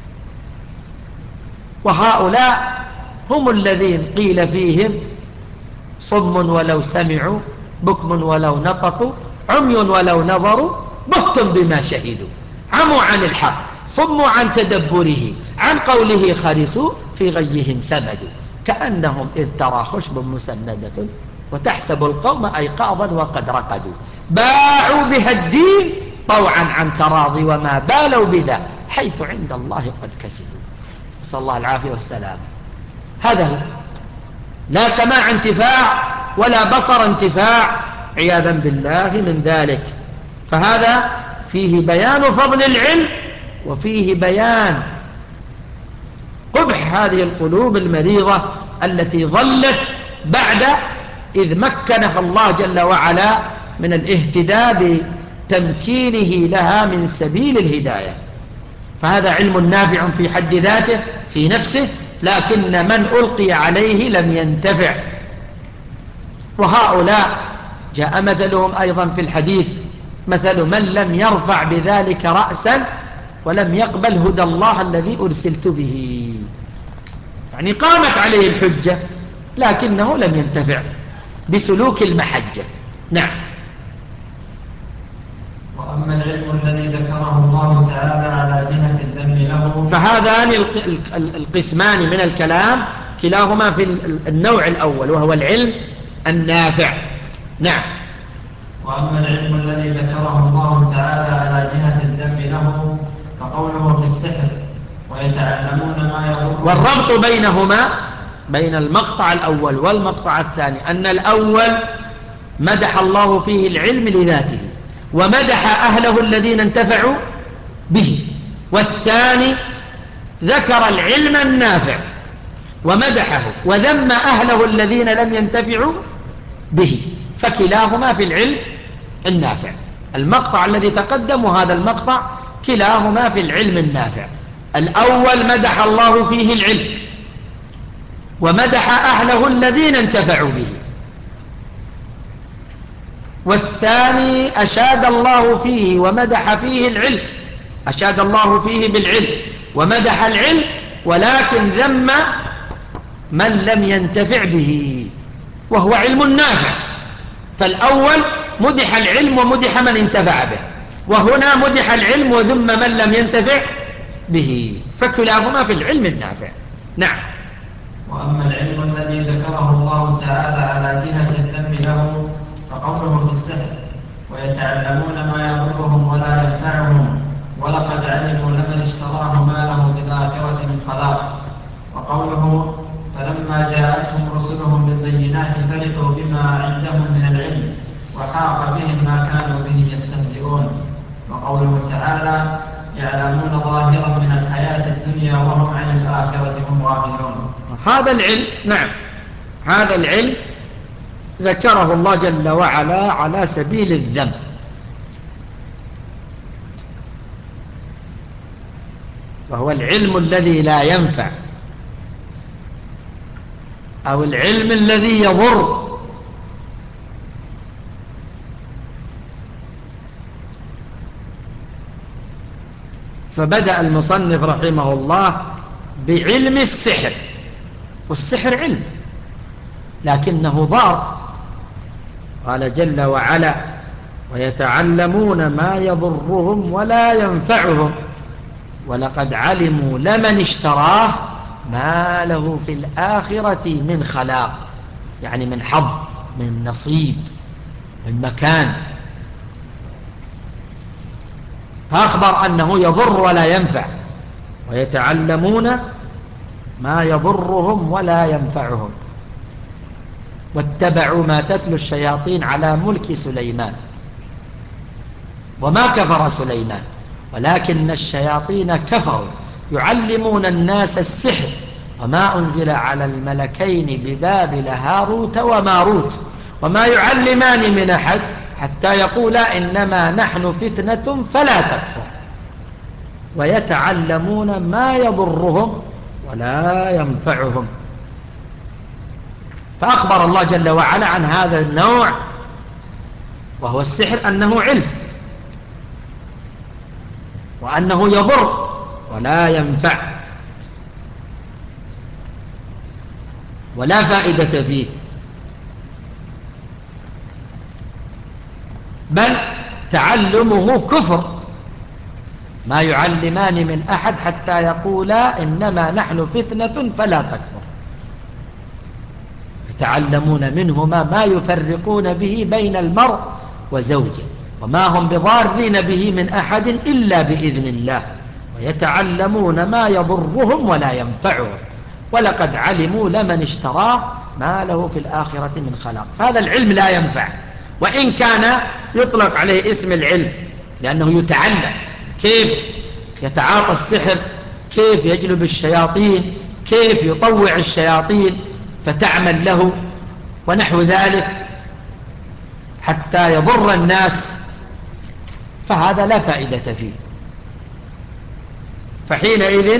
وهؤلاء هم الذين قيل فيهم صم ولو سمعوا، بكم ولو نطقوا، عمي ولو نظروا، بهتم بما شهدوا، عموا عن الحق، صموا عن تدبره، عن قوله خرسوا، في غيهم سمدوا، كأنهم إذ ترى خشب مسندة وتحسب القوم أيقاظا وقد رقدوا، باعوا بها الدين طوعا عن تراضي، وما بالوا بذا حيث عند الله قد كسبوا. نسأل الله العافية والسلام. هذا هو، لا سماع انتفاع ولا بصر انتفاع، عياذا بالله من ذلك. فهذا فيه بيان فضل العلم، وفيه بيان قبح هذه القلوب المريضة التي ظلت بعد إذ مكنها الله جل وعلا من الاهتداء بتمكينه لها من سبيل الهداية. فهذا علم نافع في حد ذاته في نفسه، لكن من ألقي عليه لم ينتفع. وهؤلاء جاء مثلهم أيضا في الحديث: مثل من لم يرفع بذلك رأسا ولم يقبل هدى الله الذي أرسلت به. يعني قامت عليه الحجة لكنه لم ينتفع بسلوك المحجة. نعم. وأما العلم الذي ذكره الله تعالى على جهة الذم له، فهذان القسمان من الكلام كلاهما في النوع الأول، وهو العلم النافع. نعم. وأما العلم الذي ذكره الله تعالى على جهة الذم له فقوله في السحر ويتعلمون ما يضرهم. والربط بينهما بين المقطع الأول والمقطع الثاني أن الأول مدح الله فيه العلم لذاته ومدح أهله الذين انتفعوا به، والثاني ذكر العلم النافع ومدحه وذم أهله الذين لم ينتفعوا به، فكلاهما في العلم النافع. المقطع الذي تقدم وهذا المقطع كلاهما في العلم النافع. الأول مدح الله فيه العلم ومدح أهله الذين انتفعوا به، والثاني أشاد الله فيه ومدح فيه العلم، أشاد الله فيه بالعلم ومدح العلم، ولكن ذم من لم ينتفع به وهو علم نافع. فالأول مدح العلم ومدح من انتفع به، وهنا مدح العلم وذم من لم ينتفع به، فكلاهما في العلم النافع. نعم. وأما العلم الذي ذكره الله تعالى على جهة الذم له فقوله في السحر ويتعلمون ما يضرهم ولا ينفعهم ولقد علموا لمن اشتراه ما له في الآخرة من خلاق. وقوله فلما جاءتهم رسلهم بالبينات فرحوا بما عندهم من العلم وحاق بهم ما كانوا به يستهزئون. وقوله تعالى يعلمون ظاهرا من الحياة الدنيا وهم عن الآخرة هم غافلون. هذا العلم، نعم، هذا العلم ذكره الله جل وعلا على سبيل الذم، وهو العلم الذي لا ينفع أو العلم الذي يضر. فبدأ المصنف رحمه الله بعلم السحر، والسحر علم لكنه ضار. قال جل وعلا ويتعلمون ما يضرهم ولا ينفعهم ولقد علموا لمن اشتراه ما له في الآخرة من خلاق، يعني من حظ، من نصيب، من مكان. فأخبر أنه يضر ولا ينفع، ويتعلمون ما يضرهم ولا ينفعهم. واتبعوا ما تتلو الشياطين على ملك سليمان وما كفر سليمان ولكن الشياطين كفروا يعلمون الناس السحر وما أنزل على الملكين ببابل هاروت وماروت وما يعلمان من أحد حتى يقولا إنما نحن فتنة فلا تكفر ويتعلمون ما يضرهم ولا ينفعهم. فأخبر الله جل وعلا عن هذا النوع وهو السحر أنه علم، وأنه يضر ولا ينفع ولا فائدة فيه، بل تعلمه كفر. ما يعلمان من أحد حتى يقولا إنما نحن فتنة فلا تكفر. يتعلمون منهما ما يفرقون به بين المرء وزوجه وما هم بضارين به من أحد إلا بإذن الله، ويتعلمون ما يضرهم ولا ينفعهم ولقد علموا لمن اشتراه ما له في الآخرة من خلاق. فهذا العلم لا ينفع، وإن كان يطلق عليه اسم العلم لأنه يتعلم كيف يتعاطى السحر، كيف يجلب الشياطين، كيف يطوع الشياطين فتعمل له ونحو ذلك حتى يضر الناس، فهذا لا فائدة فيه. فحينئذ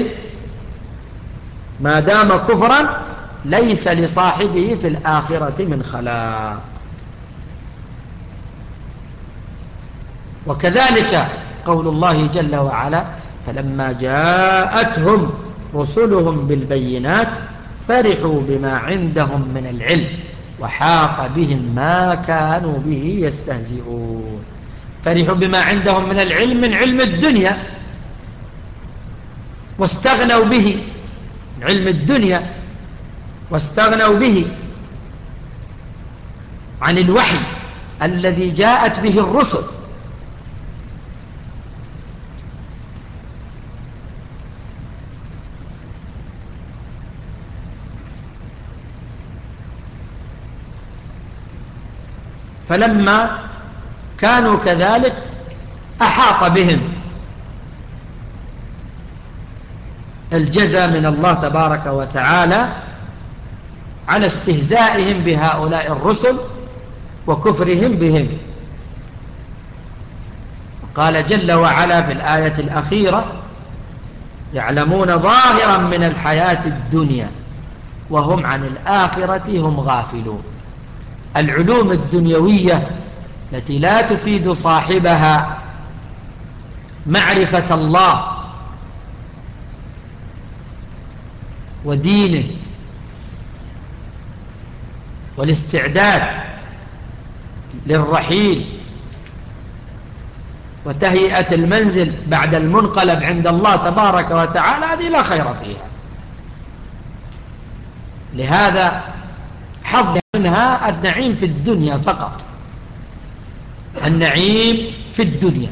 ما دام كفرا ليس لصاحبه في الآخرة من خلاق. وكذلك قول الله جل وعلا فلما جاءتهم رسلهم بالبينات فرحوا بما عندهم من العلم وحاق بهم ما كانوا به يستهزئون. فرحوا بما عندهم من العلم من علم الدنيا واستغنوا به، من علم الدنيا واستغنوا به عن الوحي الذي جاءت به الرسل. فلما كانوا كذلك أحاط بهم الجزاء من الله تبارك وتعالى على استهزائهم بهؤلاء الرسل وكفرهم بهم. قال جل وعلا في الآية الأخيرة يعلمون ظاهرا من الحياة الدنيا وهم عن الآخرة هم غافلون. العلوم الدنيوية التي لا تفيد صاحبها معرفة الله ودينه والاستعداد للرحيل وتهيئة المنزل بعد المنقلب عند الله تبارك وتعالى، هذه لا خير فيها. لهذا حظ منها النعيم في الدنيا فقط، النعيم في الدنيا.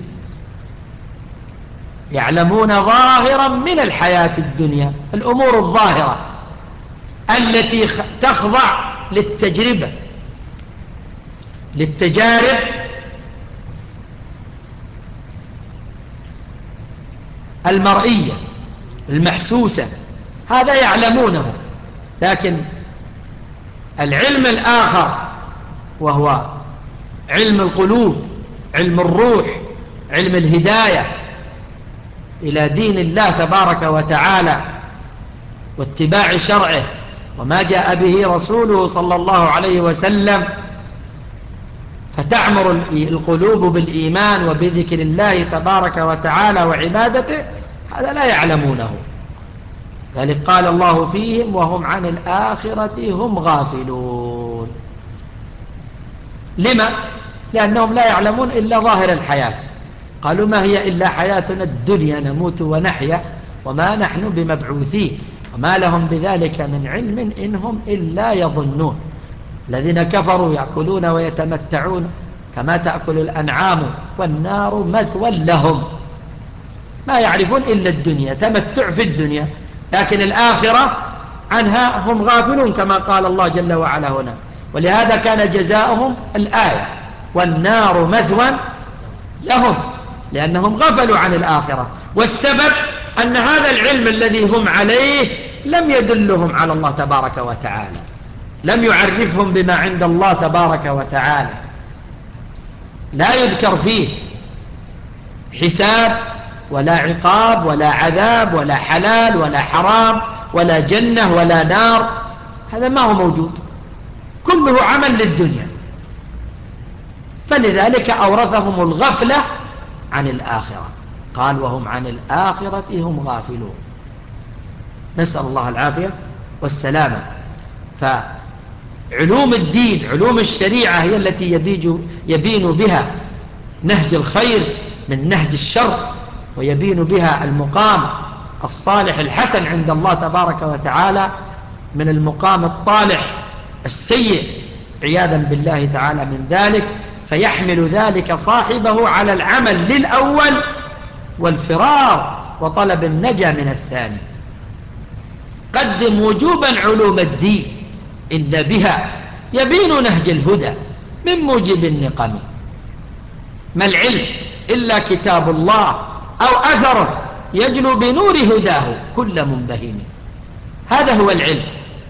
يعلمون ظاهرا من الحياة الدنيا، الأمور الظاهرة التي تخضع للتجربة للتجارب المرئية المحسوسة، هذا يعلمونه. لكن العلم الآخر وهو علم القلوب، علم الروح، علم الهداية إلى دين الله تبارك وتعالى واتباع شرعه وما جاء به رسوله صلى الله عليه وسلم، فتعمر القلوب بالإيمان وبذكر الله تبارك وتعالى وعبادته، هذا لا يعلمونه. ذلك قال الله فيهم وهم عن الآخرة هم غافلون. لما؟ لأنهم لا يعلمون إلا ظاهر الحياة. قالوا ما هي إلا حياتنا الدنيا نموت ونحيا وما نحن بمبعوثين وما لهم بذلك من علم إنهم إلا يظنون. الذين كفروا يأكلون ويتمتعون كما تأكل الأنعام والنار مثوى لهم. ما يعرفون إلا الدنيا، تمتع في الدنيا، لكن الآخرة عنها هم غافلون كما قال الله جل وعلا هنا. ولهذا كان جزاؤهم الآية والنار مثوى لهم، لأنهم غفلوا عن الآخرة. والسبب أن هذا العلم الذي هم عليه لم يدلهم على الله تبارك وتعالى، لم يعرفهم بما عند الله تبارك وتعالى. لا يذكر فيه حساب ولا عقاب ولا عذاب ولا حلال ولا حرام ولا جنة ولا نار، هذا ما هو موجود، كله عمل للدنيا. فلذلك أورثهم الغفلة عن الآخرة، قال وهم عن الآخرة هم غافلون. نسأل الله العافية والسلامة. فعلوم الدين، علوم الشريعة هي التي يبين بها نهج الخير من نهج الشر، ويبين بها المقام الصالح الحسن عند الله تبارك وتعالى من المقام الطالح السيء عياذا بالله تعالى من ذلك، فيحمل ذلك صاحبه على العمل للأول والفرار وطلب النجا من الثاني. قدم وجوبا علوم الدين إن بها يبين نهج الهدى من موجب النقم. ما العلم إلا كتاب الله أو أثر يجلو بنور هداه كل منبهم. هذا هو العلم.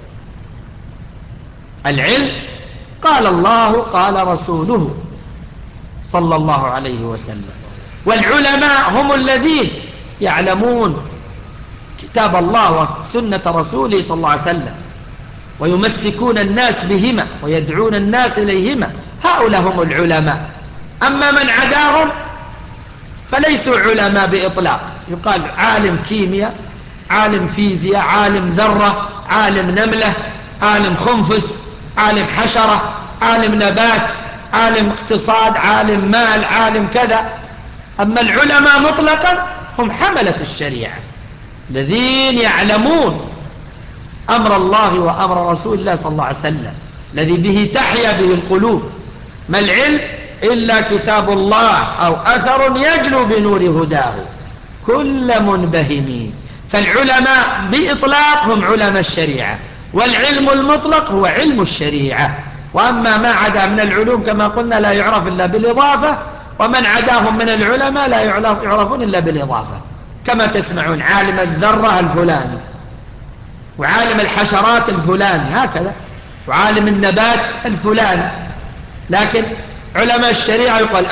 العلم قال الله قال رسوله صلى الله عليه وسلم. والعلماء هم الذين يعلمون كتاب الله وسنة رسوله صلى الله عليه وسلم ويمسكون الناس بهما ويدعون الناس إليهما، هؤلاء هم العلماء. أما من عداهم فليسوا علماء بإطلاق. يقال عالم كيمياء، عالم فيزياء، عالم ذرة، عالم نملة، عالم خنفس، عالم حشرة، عالم نبات، عالم اقتصاد، عالم مال، عالم كذا. أما العلماء مطلقا هم حملة الشريعة الذين يعلمون أمر الله وأمر رسول الله صلى الله عليه وسلم الذي به تحيا به القلوب. ما العلم إلا كتاب الله أو أثر يجلو بنور هداه كل منبهم. فالعلماء بإطلاق هم علماء الشريعة، والعلم المطلق هو علم الشريعة. وأما ما عدا من العلوم كما قلنا لا يعرف إلا بالإضافة، ومن عداهم من العلماء لا يعرفون إلا بالإضافة، كما تسمعون عالم الذرة الفلاني، وعالم الحشرات الفلاني هكذا، وعالم النبات الفلاني. لكن علماء الشريعة يقول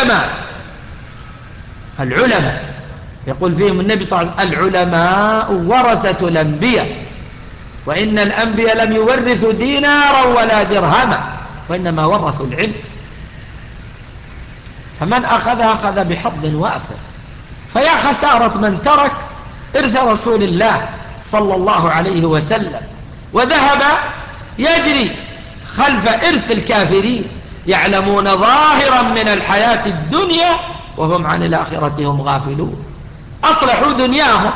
العلماء يقول فيهم النبي صلى الله عليه وسلم العلماء ورثة الأنبياء، وإن الأنبياء لم يورثوا دينارا ولا درهما وإنما ورثوا العلم. فمن أخذ بحظ وافر. فيا خسارة من ترك إرث رسول الله صلى الله عليه وسلم وذهب يجري خلف إرث الكافرين، يعلمون ظاهرا من الحياة الدنيا وهم عن الآخرة هم غافلون. أصلحوا دنياهم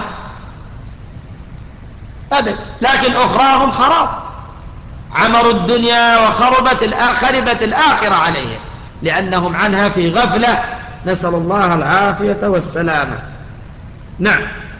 أبد، لكن أخراهم خراب، عمروا الدنيا وخربت الآخرة عليهم لأنهم عنها في غفلة، نسأل الله العافية والسلامة. نعم.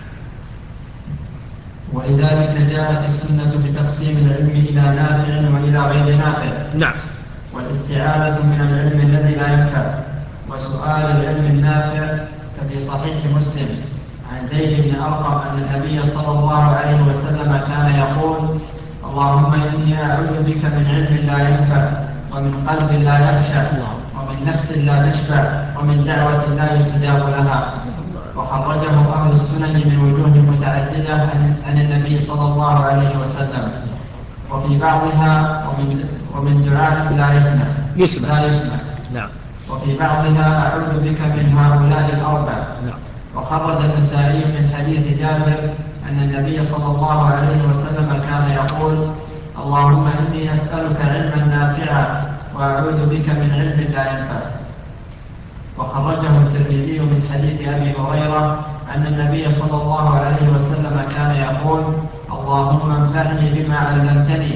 ولذلك جاءت السنة بتقسيم العلم إلى نافع وإلى غير نافع. نعم. والاستعاذة من العلم الذي لا ينفع وسؤال العلم النافع. ففي صحيح مسلم عن زيد بن أرقم أن النبي صلى الله عليه وسلم كان يقول اللهم إني أعوذ بك من علم لا ينفع ومن قلب لا يخشع ومن نفس لا تشبع ومن دعوة لا يستجاب لها. وخرجه أهل السنن من وجوه متعددة عن النبي صلى الله عليه وسلم، وفي بعضها ومن دعاء لا يسمع. نعم. وفي بعضها أعوذ بك من هؤلاء الأربع. نعم. وخرج النسائي من حديث جابر أن النبي صلى الله عليه وسلم كان يقول اللهم إني أسألك علما نافعا وأعوذ بك من علم لا ينفع. وخرجه الترمذي من حديث أبي هريرة أن النبي صلى الله عليه وسلم كان يقول اللهم انفعني بما علمتني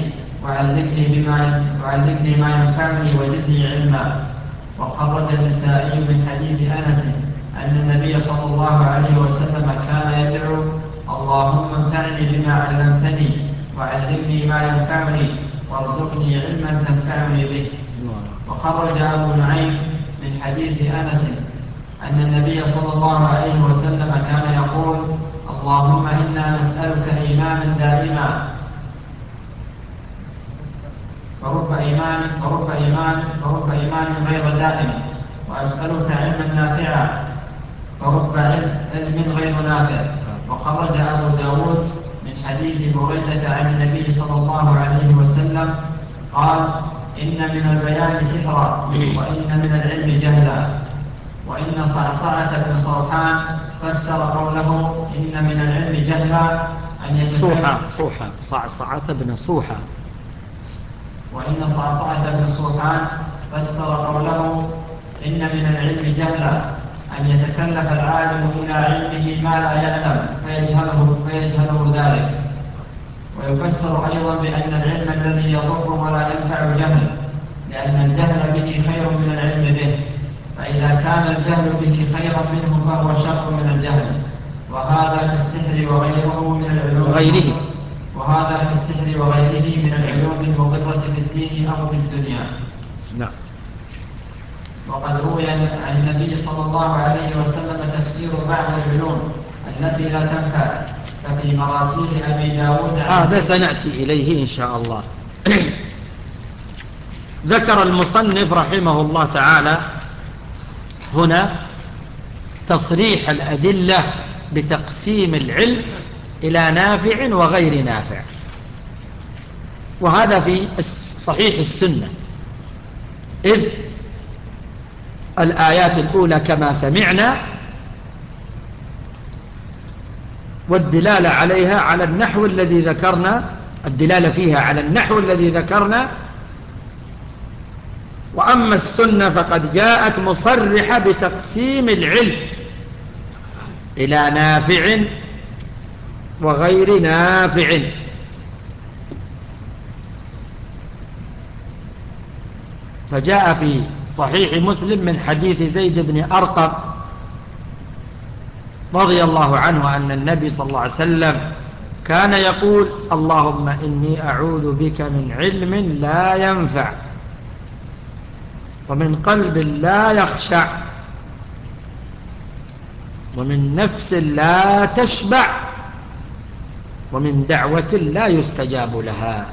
وعلمني ما ينفعني وزدني علما. وخرج النسائي من حديث أنس أن النبي صلى الله عليه وسلم كان يدعو: اللهم انفعني بما علمتني وعلمني ما ينفعني وارزقني علما تنفعني به. وخرج أبو نعيم من حديث أنس أن النبي صلى الله عليه وسلم كان يقول: اللهم إنا نسألك إيمانا دائما فرب إيمان غير دائم، وأسألك علما نافعا فرب علم غير نافع. وخرج أبو داود من حديث بريدة عن النبي صلى الله عليه وسلم قال: إن من البيان سحرا وإن من العلم جهلا. وإن صعصعة بن صوحان فسر قوله إن من العلم جهلا أن يتكلم صعصعة بن صوحان. وإن صعصعة بن صوحان فسر قوله إن من العلم جهلا أن يتكلف العالم إلى علمه ما لا يعلم فيجهله ذلك. ويفسر أيضا بأن العلم الذي يضر ولا ينفع جهل، لأن الجهل به خير من العلم به، فإذا كان الجهل به خيرا منه فهو شر من الجهل. وهذا كالسحر وغيره من العلوم المضرة في الدين أو في الدنيا. نعم. وقد روي عن النبي صلى الله عليه وسلم تفسير بعض العلوم التي لا تنفع، ففي مراسيل أبي داود هذا سنأتي إليه إن شاء الله. ذكر المصنف رحمه الله تعالى هنا تصريح الأدلة بتقسيم العلم إلى نافع وغير نافع، وهذا في صحيح السنة، إذ الآيات الأولى كما سمعنا والدلالة عليها على النحو الذي ذكرنا، الدلالة فيها على النحو الذي ذكرنا. وأما السنة فقد جاءت مصرحة بتقسيم العلم إلى نافع وغير نافع. فجاء في صحيح مسلم من حديث زيد بن أرقم رضي الله عنه أن النبي صلى الله عليه وسلم كان يقول: اللهم إني أعوذ بك من علم لا ينفع ومن قلب لا يخشع ومن نفس لا تشبع ومن دعوة لا يستجاب لها.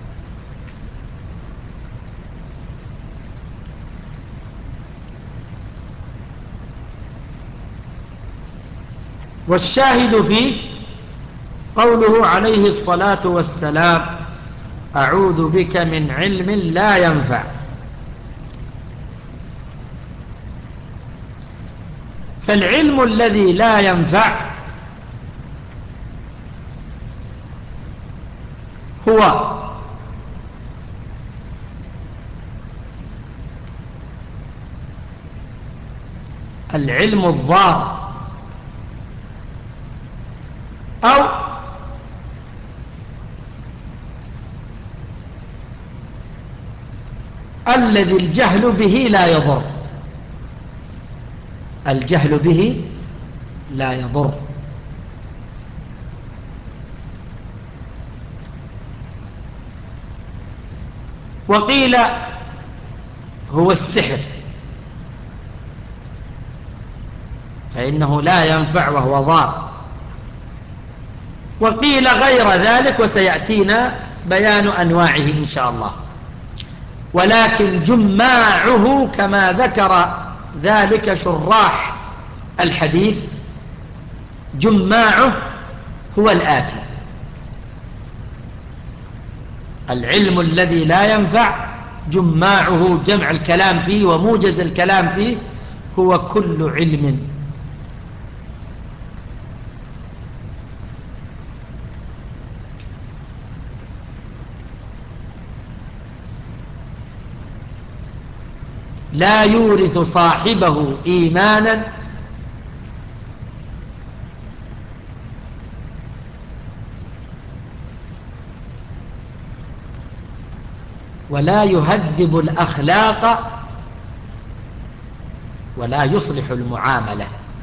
والشاهد فيه قوله عليه الصلاة والسلام: أعوذ بك من علم لا ينفع. فالعلم الذي لا ينفع هو العلم الضار، أو الذي الجهل به لا يضر. الجهل به لا يضر. وقيل هو السحر، فإنه لا ينفع وهو ضار. وقيل غير ذلك، وسيأتينا بيان أنواعه إن شاء الله. ولكن جماعه كما ذكر ذلك شراح الحديث، جماعه هو الآتي: العلم الذي لا ينفع جماعه، جمع الكلام فيه وموجز الكلام فيه، هو كل علم لا يورث صاحبه إيمانا ولا يهذب الأخلاق ولا يصلح المعاملة.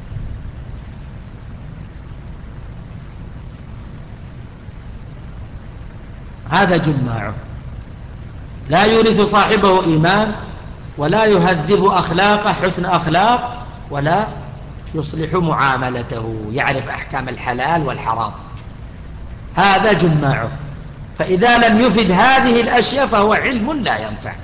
هذا جماعه، لا يورث صاحبه إيمان، ولا يهذب أخلاقه حسن أخلاق، ولا يصلح معاملته، يعرف أحكام الحلال والحرام. هذا جماعه. فإذا لم يفد هذه الأشياء فهو علم لا ينفع،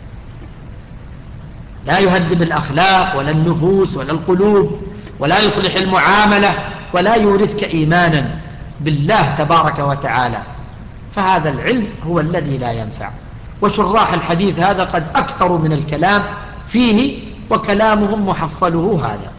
لا يهذب الأخلاق ولا النفوس ولا القلوب، ولا يصلح المعاملة، ولا يورثك إيمانا بالله تبارك وتعالى. فهذا العلم هو الذي لا ينفع. وشراح الحديث هذا قد أكثروا من الكلام فيه، وكلامهم محصله هذا.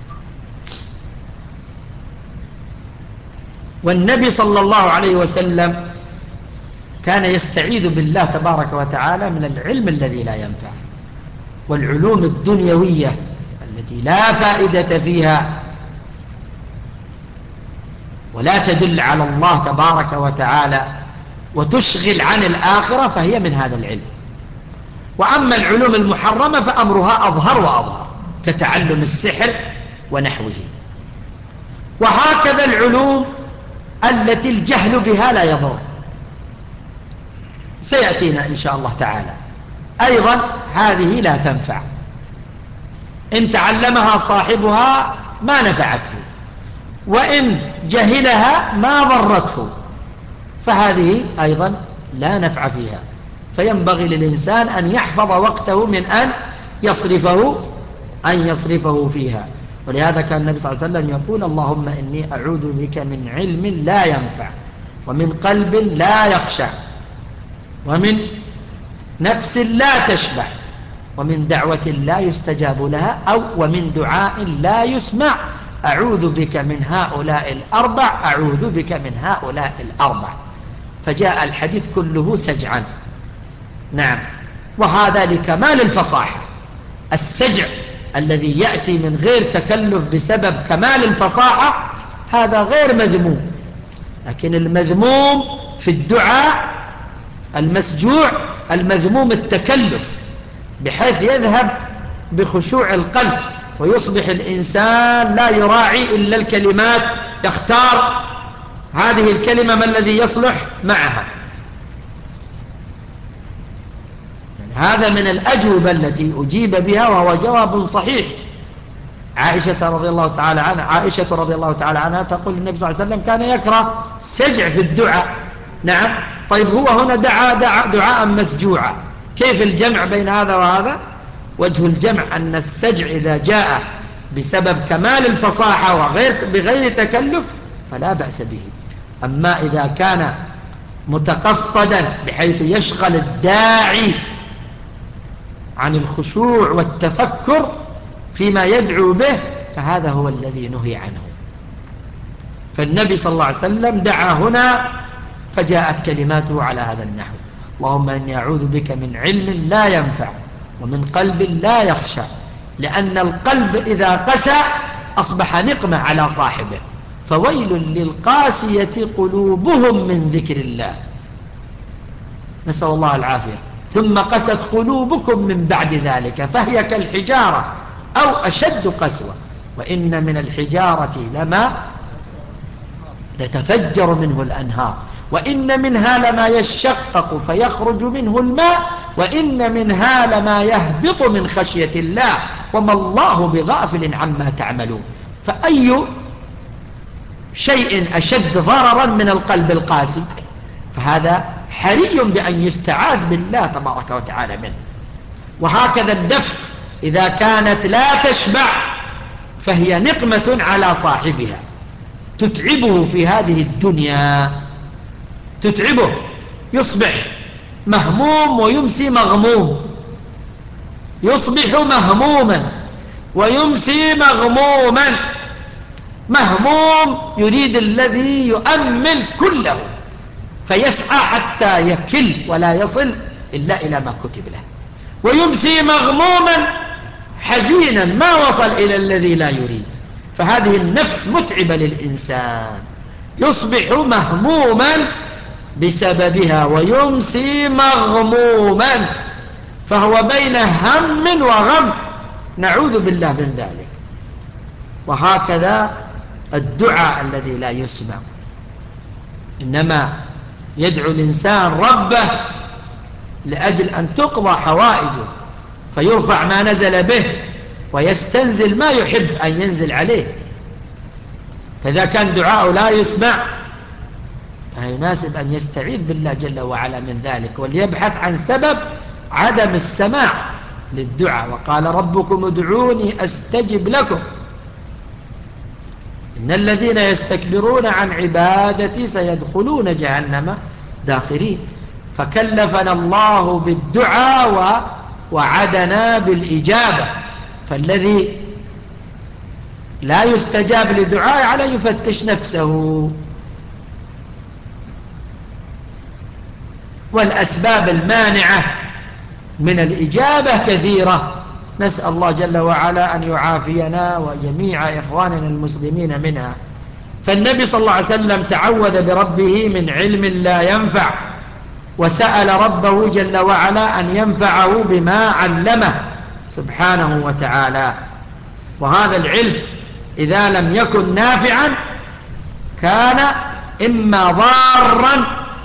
والنبي صلى الله عليه وسلم كان يستعيذ بالله تبارك وتعالى من العلم الذي لا ينفع، والعلوم الدنيوية التي لا فائدة فيها ولا تدل على الله تبارك وتعالى وتشغل عن الآخرة، فهي من هذا العلم. وأما العلوم المحرمة فأمرها أظهر وأظهر، كتعلم السحر ونحوه. وهكذا العلوم التي الجهل بها لا يضر، سيأتينا إن شاء الله تعالى. أيضا هذه لا تنفع، إن تعلمها صاحبها ما نفعته، وإن جهلها ما ضرته، فهذه أيضا لا نفع فيها. فينبغي للإنسان أن يحفظ وقته من أن يصرفه فيها. ولهذا كان النبي صلى الله عليه وسلم يقول: اللهم إني أعوذ بك من علم لا ينفع، ومن قلب لا يخشع، ومن نفس لا تشبع، ومن دعوة لا يستجاب لها، أو ومن دعاء لا يسمع. أعوذ بك من هؤلاء الأربع، أعوذ بك من هؤلاء الأربع. فجاء الحديث كله سجعا. نعم. وهذا لكمال الفصاحة. السجع الذي يأتي من غير تكلف بسبب كمال الفصاحة هذا غير مذموم. لكن المذموم في الدعاء المسجوع، المذموم التكلف، بحيث يذهب بخشوع القلب، ويصبح الإنسان لا يراعي إلا الكلمات، يختار هذه الكلمة ما الذي يصلح معها. يعني هذا من الأجوبة التي أجيب بها، وهو جواب صحيح. عائشة رضي الله تعالى عنها تقول: النبي صلى الله عليه وسلم كان يكره السجع في الدعاء. نعم. طيب هو هنا دعا دعاء مسجوعا، كيف الجمع بين هذا وهذا؟ وجه الجمع أن السجع إذا جاء بسبب كمال الفصاحة بغير تكلف فلا بأس به. أما إذا كان متقصدا بحيث يشغل الداعي عن الخشوع والتفكر فيما يدعو به، فهذا هو الذي نهي عنه. فالنبي صلى الله عليه وسلم دعا هنا فجاءت كلماته على هذا النحو: اللهم إني أعوذ بك من علم لا ينفع، ومن قلب لا يخشع. لأن القلب إذا قسى أصبح نقمة على صاحبه، فويل للقاسية قلوبهم من ذكر الله. نسأل الله العافية. ثم قست قلوبكم من بعد ذلك فهي كالحجارة أو أشد قسوة، وإن من الحجارة لما يتفجر منه الأنهار، وإن منها لما يشقق فيخرج منه الماء، وإن منها لما يهبط من خشية الله، وما الله بغافل عما تعملون. فأي شيء أشد ضررا من القلب القاسي؟ فهذا حري بأن يستعاذ بالله تبارك وتعالى منه. وهكذا النفس إذا كانت لا تشبع فهي نقمة على صاحبها، تتعبه في هذه الدنيا، تتعبه، يصبح مهموم ويمسي مغموم، يصبح مهموما ويمسي مغموما. مهموم يريد الذي يؤمل كله، فيسعى حتى يكل ولا يصل إلا إلى ما كتب له، ويمسي مغموما حزينا ما وصل إلى الذي لا يريد. فهذه النفس متعبة للإنسان، يصبح مهموما بسببها ويمسي مغموما، فهو بين هم وغم، نعوذ بالله من ذلك. وهكذا الدعاء الذي لا يسمع، إنما يدعو الإنسان ربه لأجل أن تقضى حوائجه فيرفع ما نزل به ويستنزل ما يحب أن ينزل عليه. فإذا كان دعاءه لا يسمع فيناسب أن يستعيذ بالله جل وعلا من ذلك، وليبحث عن سبب عدم السماع للدعاء. وقال ربكم ادعوني أستجب لكم إن الذين يستكبرون عن عبادتي سيدخلون جهنم داخرين. فكلفنا الله بالدعاء وعدنا بالإجابة. فالذي لا يستجاب لدعاء على يفتش نفسه. والأسباب المانعة من الإجابة كثيرة، نسأل الله جل وعلا أن يعافينا وجميع إخواننا المسلمين منها. فالنبي صلى الله عليه وسلم تعوذ بربه من علم لا ينفع، وسأل ربه جل وعلا أن ينفعه بما علمه سبحانه وتعالى. وهذا العلم إذا لم يكن نافعا كان إما ضارا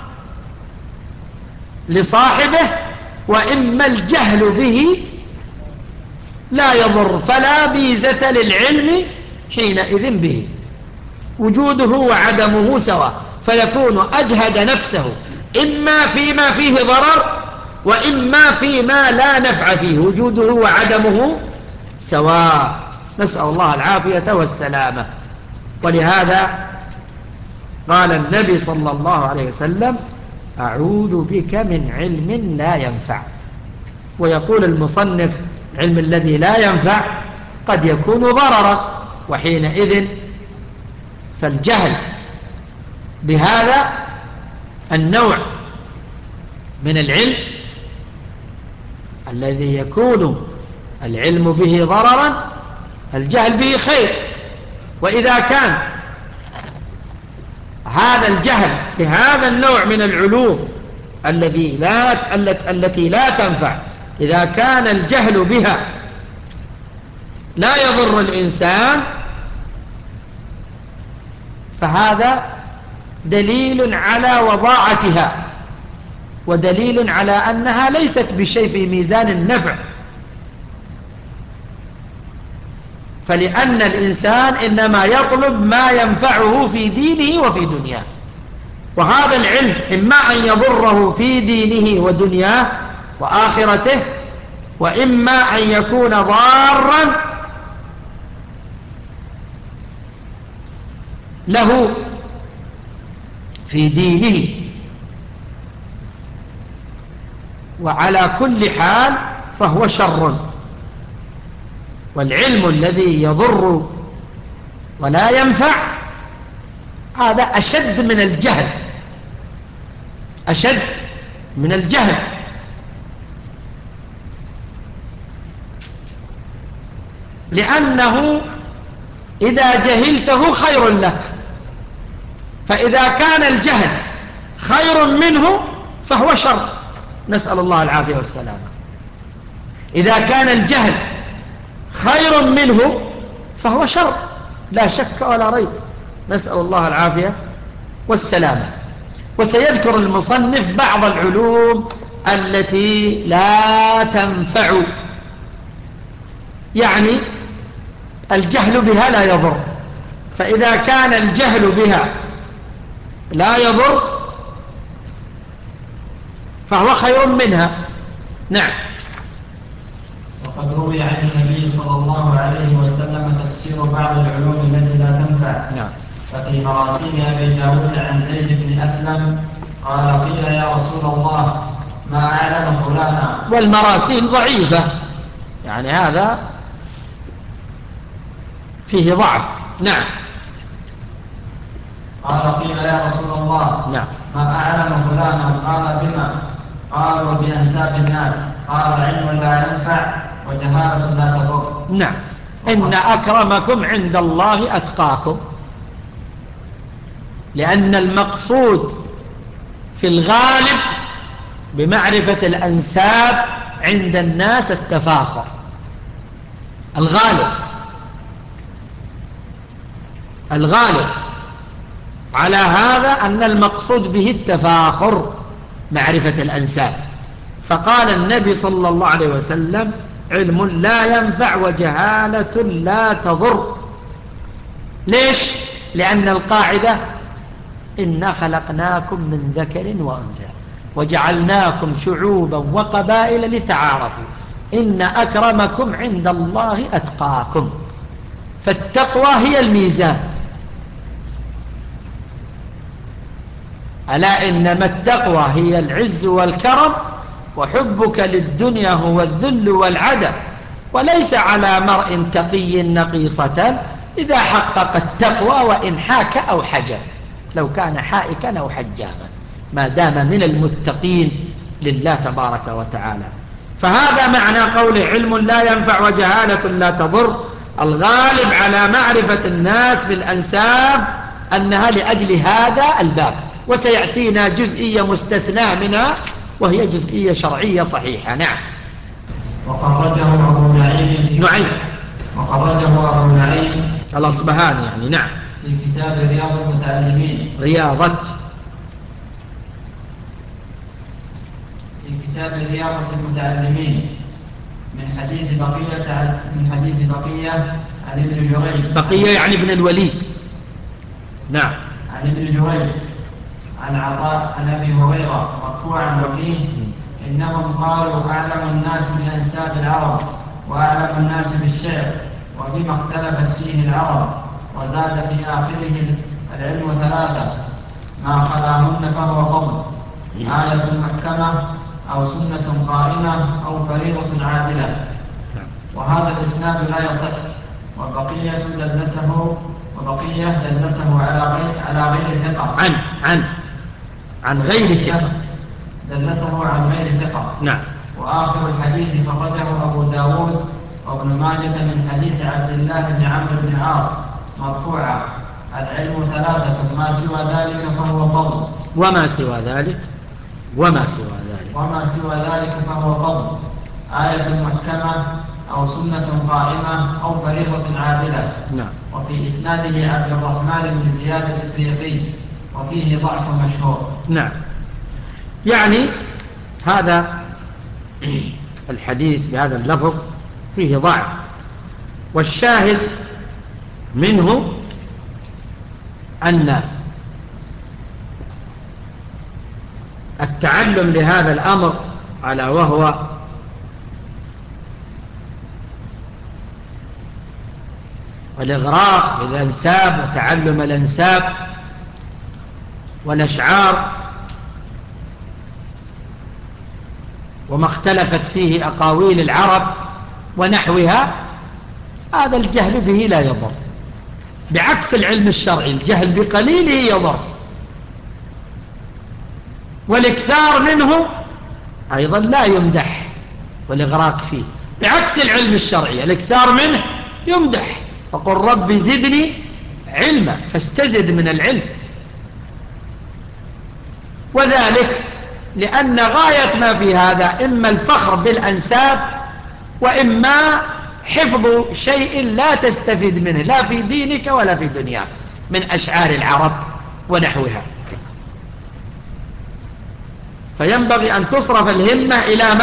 لصاحبه وإما الجهل به لا يضر، فلا ميزة للعلم حينئذ به، وجوده وعدمه سواء، فيكون أجهد نفسه إما فيما فيه ضرر وإما فيما لا نفع فيه، وجوده وعدمه سواء. نسأل الله العافية والسلامة. ولهذا قال النبي صلى الله عليه وسلم أعوذ بك من علم لا ينفع. ويقول المصنف علم الذي لا ينفع قد يكون ضررا، وحينئذ فالجهل بهذا النوع من العلم الذي يكون العلم به ضررا الجهل به خير. وإذا كان هذا الجهل بهذا النوع من العلوم التي لا تنفع، إذا كان الجهل بها لا يضر الإنسان فهذا دليل على وضاعتها، ودليل على أنها ليست بشيء في ميزان النفع. فلأن الإنسان إنما يطلب ما ينفعه في دينه وفي دنياه، وهذا العلم إما أن يضره في دينه ودنياه وآخرته، وإما أن يكون ضارا له في دينه. وعلى كل حال فهو شر. والعلم الذي يضر ولا ينفع هذا أشد من الجهل، أشد من الجهل. لأنه إذا جهلته خير لك، فإذا كان الجهل خير منه فهو شر، نسأل الله العافية والسلامة. إذا كان الجهل خير منه فهو شر لا شك ولا ريب، نسأل الله العافية والسلامة. وسيذكر المصنف بعض العلوم التي لا تنفع، يعني الجهل بها لا يضر، فإذا كان الجهل بها لا يضر فهو خير منها. نعم. وقد روي عن النبي صلى الله عليه وسلم تفسير بعض العلوم التي لا تنفع. نعم. ففي مراسيل أبي داود عن زيد بن أسلم قال قيل يا رسول الله ما أعلم فلانا. والمراسيل ضعيفة، يعني هذا فيه ضعف. نعم. قال قيل يا رسول الله نعم. ما أعلم فلانا. قال بما؟ قالوا بأنساب الناس. قال علم لا ينفع وجهالة لا تضر. نعم. إن أكرمكم عند الله أتقاكم، لأن المقصود في الغالب بمعرفة الأنساب عند الناس التفاخر، الغالب على هذا أن المقصود به التفاخر، معرفة الأنساب. فقال النبي صلى الله عليه وسلم: علم لا ينفع وجهالة لا تضر. ليش؟ لأن القاعدة: إنا خلقناكم من ذكر وأنثى وجعلناكم شعوبا وقبائل لتعارفوا إن أكرمكم عند الله أتقاكم. فالتقوى هي الميزان. ألا إنما التقوى هي العز والكرم، وحبك للدنيا هو الذل والعدم، وليس على مرء تقي نقيصة إذا حقق التقوى وإن حاك أو حجب، لو كان حائكا أو حجاما، ما دام من المتقين لله تبارك وتعالى. فهذا معنى قوله: علم لا ينفع وجهالة لا تضر. الغالب على معرفة الناس بالأنساب أنها لأجل هذا الباب، وسيأتينا جزئية مستثناة منها وهي جزئية شرعية صحيحة. نعم. وخرجه أبو نعيم وخرجه أبو نعيم الأصبهاني يعني. نعم. في كتاب رياض المتعلمين. رياضة. في كتاب رياضة المتعلمين من حديث بقية عن ابن جريج. بقية يعني ابن الوليد. نعم. عن ابن جريج عن عطاء عن أبي هريرة مرفوعا وفيه: إنهم قالوا أعلم الناس بأنساب العرب وأعلم الناس بالشعر وبما اختلفت فيه العرب، وزاد في آخره: العلم ثلاثة ما خلاهن فهو فضل، آية محكمة أو سنة قائمة أو فريضة عادلة. وهذا الإسناد لا يصح، وبقية دلسه على غير ثقة. عن غير ثقة. دلسه عن غير ثقة. نعم. وآخر الحديث خرجه أبو داود وابن ماجة من حديث عبد الله بن عمرو بن العاص مرفوعا: العلم ثلاثة ما سوى ذلك فهو فضل. وما سوى ذلك فهو فضل، آية محكمة أو سنة قائمة أو فريضة عادلة. نعم. وفي إسناده عبد الرحمن بن زياد الإفريقي وفيه ضعف مشهور. نعم. يعني هذا الحديث بهذا اللفظ فيه ضعف، والشاهد منه أن التعلم لهذا الأمر على وهو الإغراق في الأنساب وتعلم الأنساب والأشعار وما اختلفت فيه أقاويل العرب ونحوها، هذا الجهل به لا يضر، بعكس العلم الشرعي الجهل بقليله يضر، والاكثار منه أيضا لا يمدح والإغراق فيه، بعكس العلم الشرعي الاكثار منه يمدح، فقل رب زدني علما، فاستزد من العلم. وذلك لأن غاية ما في هذا إما الفخر بالأنساب وإما حفظ شيء لا تستفيد منه لا في دينك ولا في دنياك من أشعار العرب ونحوها. فينبغي أن تصرف الهمة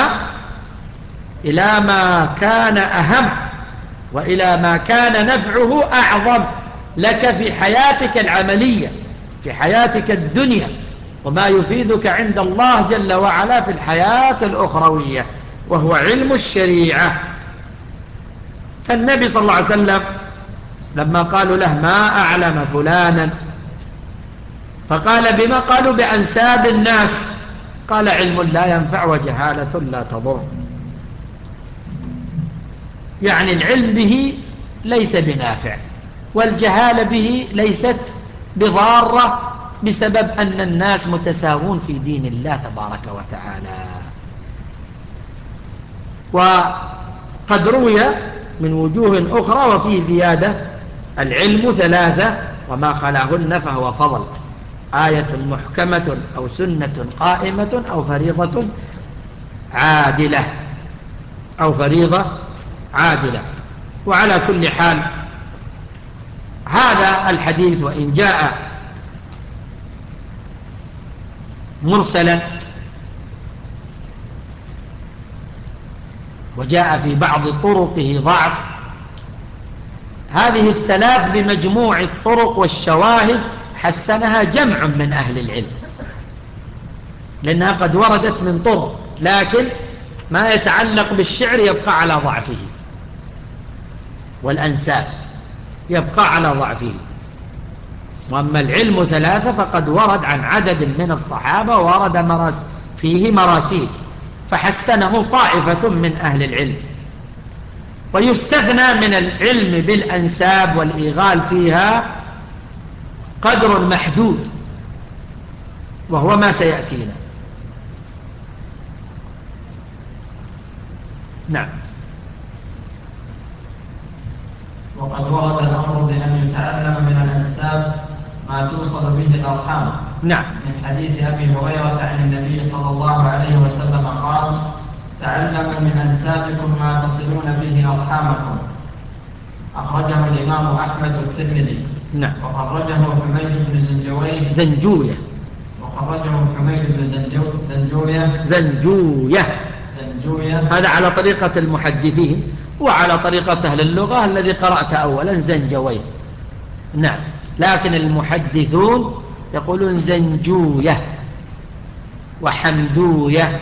إلى ما كان أهم وإلى ما كان نفعه أعظم لك في حياتك العملية، في حياتك الدنيا، وما يفيدك عند الله جل وعلا في الحياة الأخروية، وهو علم الشريعة. فالنبي صلى الله عليه وسلم لما قالوا له ما أعلم فلانا، فقال بما؟ قالوا بأنساب الناس، قال علم لا ينفع وجهالة لا تضر. يعني العلم به ليس بنافع، والجهالة به ليست بضارة، بسبب أن الناس متساوون في دين الله تبارك وتعالى. وقد روي من وجوه أخرى وفيه زيادة: العلم ثلاثة وما خلاهن فهو فضل، آية محكمة أو سنة قائمة أو فريضة عادلة. وعلى كل حال هذا الحديث وإن جاء مرسلا، وجاء في بعض طرقه ضعف. هذه الثلاث بمجموع الطرق والشواهد حسنها جمع من أهل العلم، لأنها قد وردت من طرق، لكن ما يتعلق بالشعر يبقى على ضعفه، والأنساب يبقى على ضعفه. وأما العلم ثلاثة فقد ورد عن عدد من الصحابة، ورد فيه مراسيل، فحسنه طائفة من أهل العلم. ويستثنى من العلم بالأنساب والإيغال فيها قدر محدود، وهو ما سيأتينا. نعم. وقد ورد الأمر بأن يتعلم من الأنساب ما توصل به الأرحام. نعم. من حديث أبي هريرة عن النبي صلى الله عليه وسلم قال: تعلموا من أنسابكم ما تصلون به أرحامكم. أخرجه الإمام أحمد والترمذي. نعم. وخرجه حميد بن زنجوية. وخرجه حميد بن زنجوية. هذا على طريقة المحدثين، وعلى طريقة أهل اللغة الذي قرأت أولا زنجوية. نعم. لكن المحدثون يقولون زنجوية وحمدوية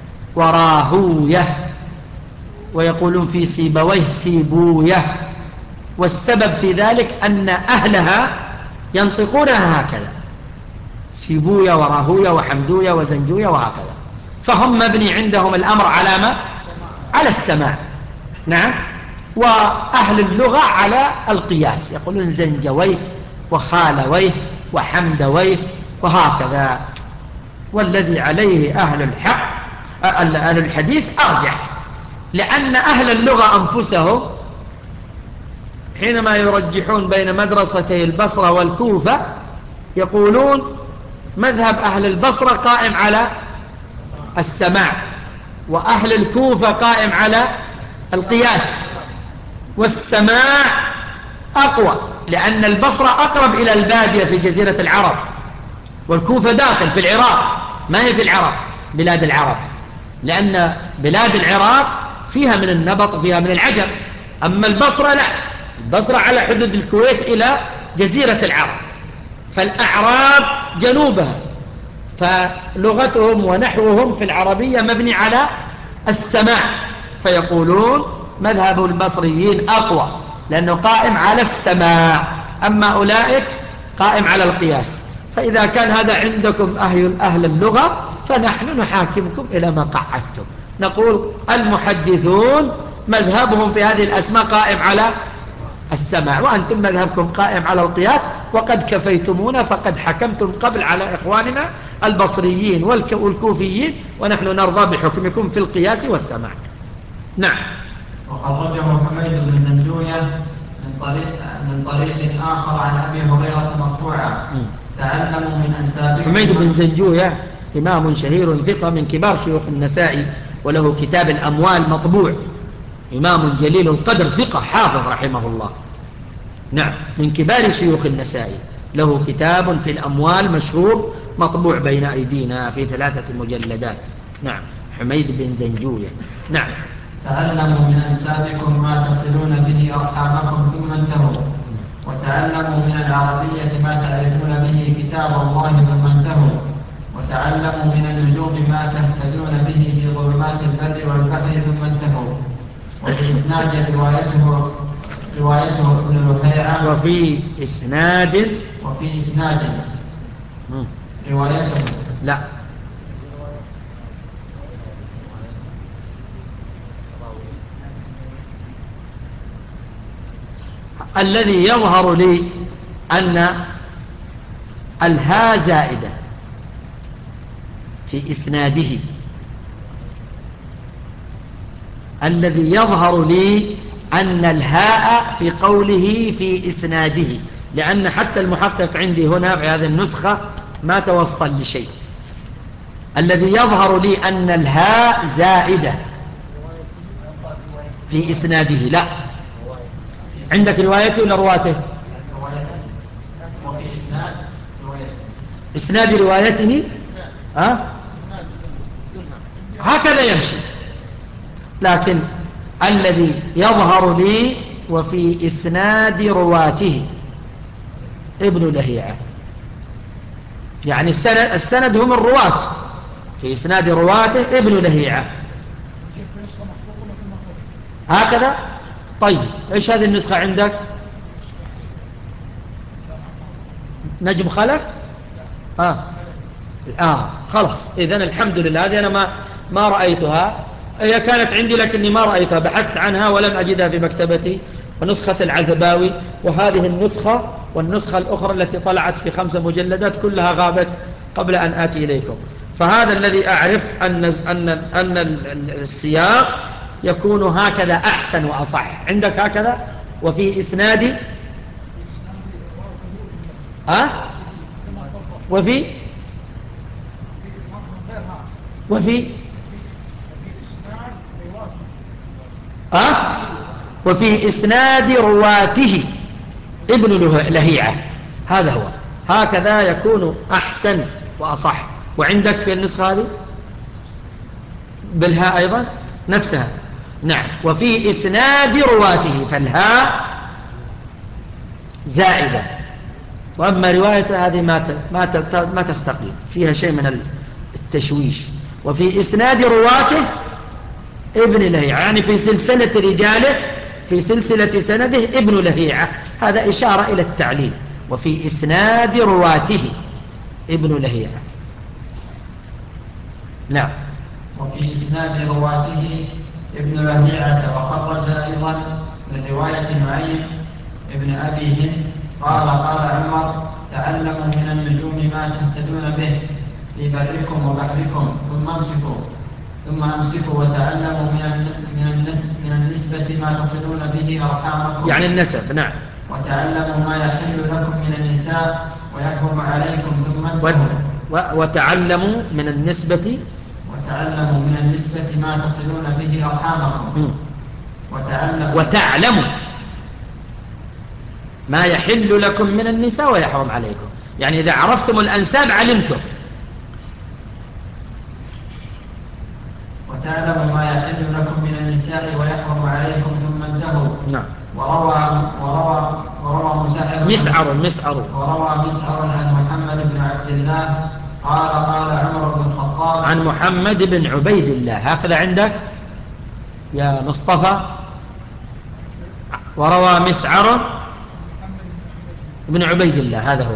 وراهوية، ويقولون في سيبويه سيبوية. والسبب في ذلك أن أهلها ينطقونها هكذا: سيبوية وراهوية وحمدوية وزنجوية وهكذا. فهم مبني عندهم الأمر على ما؟ على السماع. نعم. وأهل اللغة على القياس، يقولون زنجويه وخالويه وحمدويه وهكذا. والذي عليه أهل الحديث أرجح، لأن أهل اللغة أنفسهم حينما يرجحون بين مدرستي البصرة والكوفة يقولون مذهب أهل البصرة قائم على السماع، وأهل الكوفة قائم على القياس. والسماع أقوى، لأن البصرة أقرب إلى البادية في جزيرة العرب، والكوفة داخل في العراق، ما هي في العرب بلاد العرب، لأن بلاد العراق فيها من النبط وفيها من العجم. أما البصرة لا، البصرة على حدود الكويت إلى جزيرة العرب، فالأعراب جنوبها، فلغتهم ونحوهم في العربية مبني على السماع، فيقولون مذهب البصريين أقوى لأنه قائم على السماع، أما أولئك قائم على القياس. فإذا كان هذا عندكم أهل اللغة فنحن نحاكمكم إلى ما قعدتم، نقول المحدثون مذهبهم في هذه الأسماء قائم على السماع، وأنتم مذهبكم قائم على القياس، وقد كفيتمونا فقد حكمتم قبل على إخواننا البصريين والكوفيين، ونحن نرضى بحكمكم في القياس والسماع. نعم. وخرجه حميد بن زنجوية من طريق آخر عن أبي هريرة مرفوعا: تعلموا من أنسابكم. حميد بن زنجوية إمام شهير ثقة من كبار شيوخ النسائي، وله كتاب الأموال مطبوع، إمام جليل القدر ثقة حافظ رحمه الله. نعم، من كبار شيوخ النسائي، له كتاب في الأموال مشهور مطبوع بين أيدينا في 3 مجلدات. نعم، حميد بن زنجوية. نعم. تعلموا من أنسابكم ما تصلون به أرحامكم ثم انتهوا، وتعلموا من العربية ما تعرفون به كتاب الله ثم انتهوا، وتعلموا من النجوم ما تهتدون به في ظلمات البر والبحر ثم انتهوا. وفي إسناد روايته ابن لهيعة. وفي إسناد روايته. لا، الذي يظهر لي أن الهاء زائدة في إسناده، الذي يظهر لي أن الهاء في قوله في إسناده، لأن حتى المحقق عندي هنا في هذه النسخة ما توصل لشيء. الذي يظهر لي أن الهاء زائدة في إسناده. لا، عندك روايته ولا رواته؟ وفي إسناد روايته. إسناد روايته هكذا يمشي. لكن الذي يظهر لي وفي إسناد رواته ابن لهيعة، يعني السند هم الرواة، في إسناد رواته ابن لهيعة هكذا. طيب إيش هذه النسخة عندك؟ نجم خلف. خلاص إذن الحمد لله، هذه أنا ما رأيتها، هي كانت عندي لكني ما رأيتها، بحثت عنها ولم أجدها في مكتبتي. ونسخة العزباوي وهذه النسخة والنسخة الأخرى التي طلعت في 5 مجلدات كلها غابت قبل أن آتي إليكم. فهذا الذي أعرف أن السياق يكون هكذا أحسن وأصح. عندك هكذا وفي إسنادي وفي وفي إسناد رواته ابن لهيعة، هذا هو، هكذا يكون أحسن وأصح. وعندك في النسخة هذه بالهاء أيضا نفسها. نعم، وفي إسناد رواته، فالهاء زائدة. وأما رواية هذه ما تستقيم، فيها شيء من التشويش. وفي إسناد رواته ابن لهيعة، يعني في سلسلة رجاله، في سلسلة سنده ابن لهيعة، هذا إشارة إلى التعليل. وفي إسناد رواته ابن لهيعة. نعم. وفي إسناد رواته ابن لهيعة. وخرج أيضا من رواية نعيم ابن أبي هند قال عمر: تعلموا من النجوم ما تهتدون به في بركم وبحركم، ثم أمسكوا وتعلموا من النسبة ما تصلون به أرحامكم، يعني النسب. نعم. وتعلموا ما يحل لكم من النساء ويحرم عليكم، ثم انتهوا. وتعلموا من النسبة ما تصلون به أرحامكم، وتعلموا ما يحل لكم من النساء ويحرم عليكم، يعني إذا عرفتم الأنساب علمتم. وتعلموا ما يحل لكم من النساء ويحرم عليكم، ثم انتهوا. نعم. وروى مسعر عن محمد بن عبد الله قال عمر بن الخطاب عن محمد بن عبيد الله، هكذا عندك يا مصطفى. وروى مسعر بن عبيد الله، هذا هو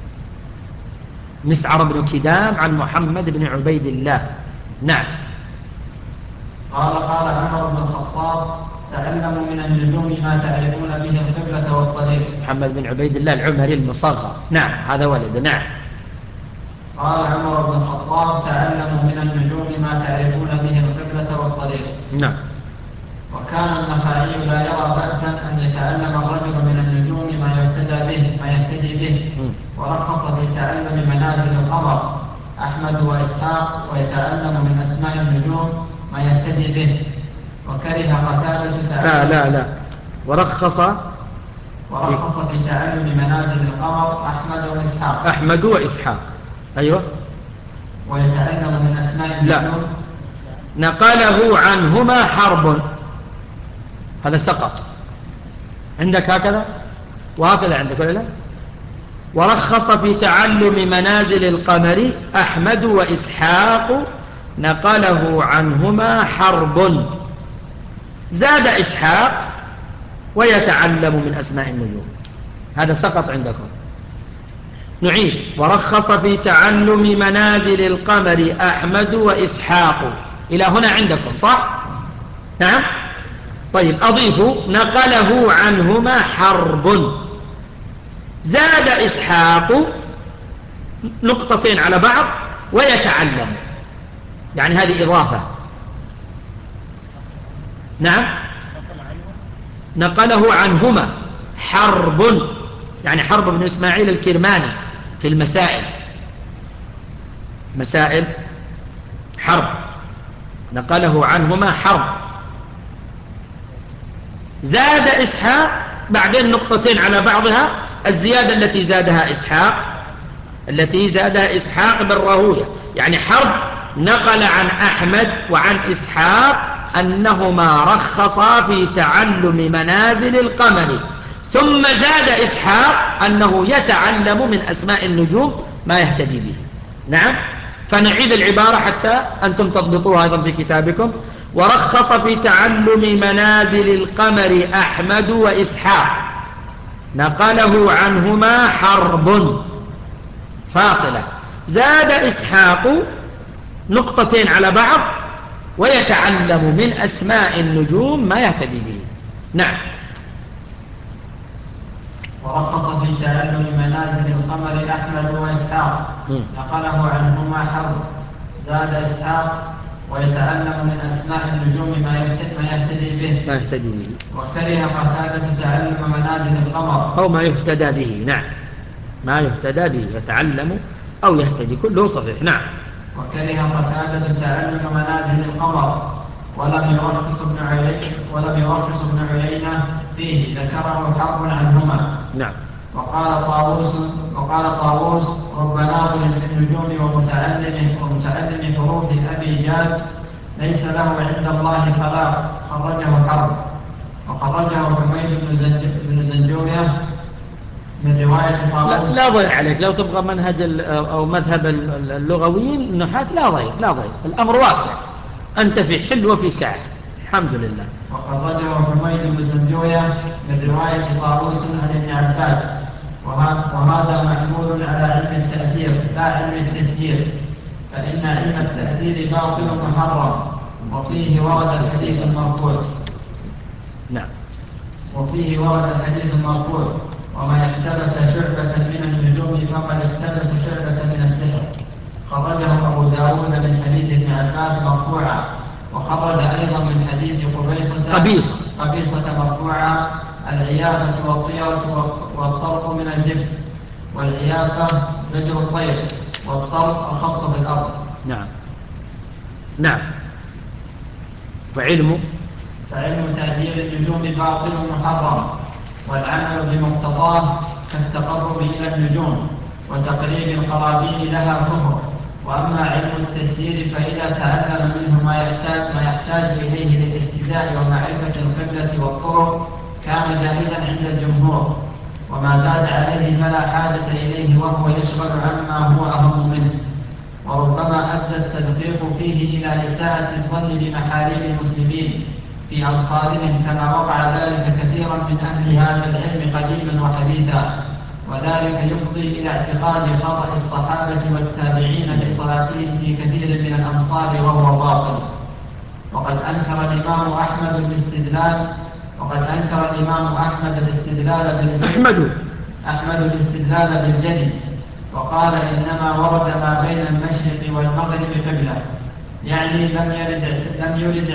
مسعر بن كدام عن محمد بن عبيد الله. نعم. قال عمر بن الخطاب: تعلموا من النجوم ما تعرفون به القبلة والطريق. محمد بن عبيد الله العمري المصغر. نعم، هذا ولد. نعم. قال عمر بن الخطاب: تعلموا من النجوم ما تعرفون به القبلة والطريق. نعم. وكان النخعي لا يرى بأسا أن يتعلم الرجل من النجوم ما يهتدي به. ورخص في تعلم منازل القمر أحمد وإسحاق، ويتعلم من أسماء النجوم ما يهتدي به. وكره قتادة تعلم لا ورخص في تعلم منازل القمر أحمد وإسحاق. أيوة. ويتعلم من أسماء النجوم. نقله عنهما حرب، هذا سقط عندك هكذا وهكذا عندك ولا لا؟ ورخص في تعلم منازل القمر أحمد وإسحاق، نقله عنهما حرب. زاد إسحاق ويتعلم من أسماء النجوم، هذا سقط عندكم. نعيد: ورخص في تعلم منازل القمر أحمد وإسحاق، إلى هنا عندكم صح؟ نعم. طيب أضيفوا: نقله عنهما حرب. زاد إسحاق نقطتين على بعض ويتعلم، يعني هذه إضافة. نعم. نقله عنهما حرب، يعني حرب بن إسماعيل الكرماني في مسائل حرب، نقله عنهما حرب. زاد إسحاق بعدين نقطتين على بعضها، الزيادة التي زادها إسحاق بالراهوية، يعني حرب نقل عن أحمد وعن إسحاق أنهما رخصا في تعلم منازل القمر، ثم زاد إسحاق أنه يتعلم من أسماء النجوم ما يهتدي به. نعم، فنعيد العبارة حتى أنتم تضبطوها أيضا في كتابكم. ورخص في تعلم منازل القمر أحمد وإسحاق، نقله عنهما حرب فاصلة، زاد إسحاق نقطتين على بعض، ويتعلم من أسماء النجوم ما يهتدي به. نعم. ورخص في تعلم منازل القمر أحمد وإسحاق، نقله عنهما حرب، زاد إسحاق ويتعلم من أسماء النجوم ما يهتدي به. وكره قتادة تعلم منازل القمر أو ما يهتدى به. نعم، ما يهتدى به، يتعلم أو يهتدي، كله صحيح. نعم. وكره قتادة تعلم منازل القمر ولم يرخص ابن عيينة فيه، ذكره حرب عنهما. نعم. وقال طاووس رب ناظر في النجوم ومتعلم حروف الأبيجاد ليس له عند الله خلاق، خرجه حرب. وخرجه حميد بن زنجوية من رواية طاووس. لا ضيع عليك، لو تبغى منهج أو مذهب اللغويين النحاة لا ضيع، الأمر واسع، أنت في حل وفي سعة، الحمد لله. وخرجه حميد بن زنجوية من رواية طاووس عن ابن عباس، وهذا محمول على علم التأثير لا علم التسيير، فإن علم التأثير باطل محرم، وفيه ورد الحديث المرفوع. نعم. وفيه ورد الحديث المرفوع وما اقتبس شعبة من النجوم فقد اقتبس شعبة من السحر. خرجه أبو داود من حديث ابن عباس مرفوعا، وخرج أيضا من حديث قبيصة مرفوعا: العيافة والطيرة والطرق من الجبت، والعيافة زجر الطير، والطرق الخبط بالأرض. نعم. فعلم تأثير النجوم باطل محرم، والعمل بمقتضاه كالتقرب إلى النجوم وتقريب القرابين لها كفر. وأما علم التسيير فإذا تعلم منه ما يحتاج إليه للاهتداء ومعرفة القبلة والطرق كان جائزا عند الجمهور، وما زاد عليه فلا حاجة إليه وهو يشغل عما هو أهم منه. وربما أدى التدقيق فيه إلى إساءة الظن بمحاريم المسلمين في أمصارهم، كما وقع ذلك كثيرا من أهل هذا العلم قديما وحديثا، وذلك يفضي إلى اعتقاد خطأ الصحابة والتابعين بصلاتهم في كثير من الأمصار وهو باطل. وقد أنكر الإمام أحمد الاستدلال بالجد، وقال إنما ورد ما بين المشرق والمغرب قبلة، يعني لم يرد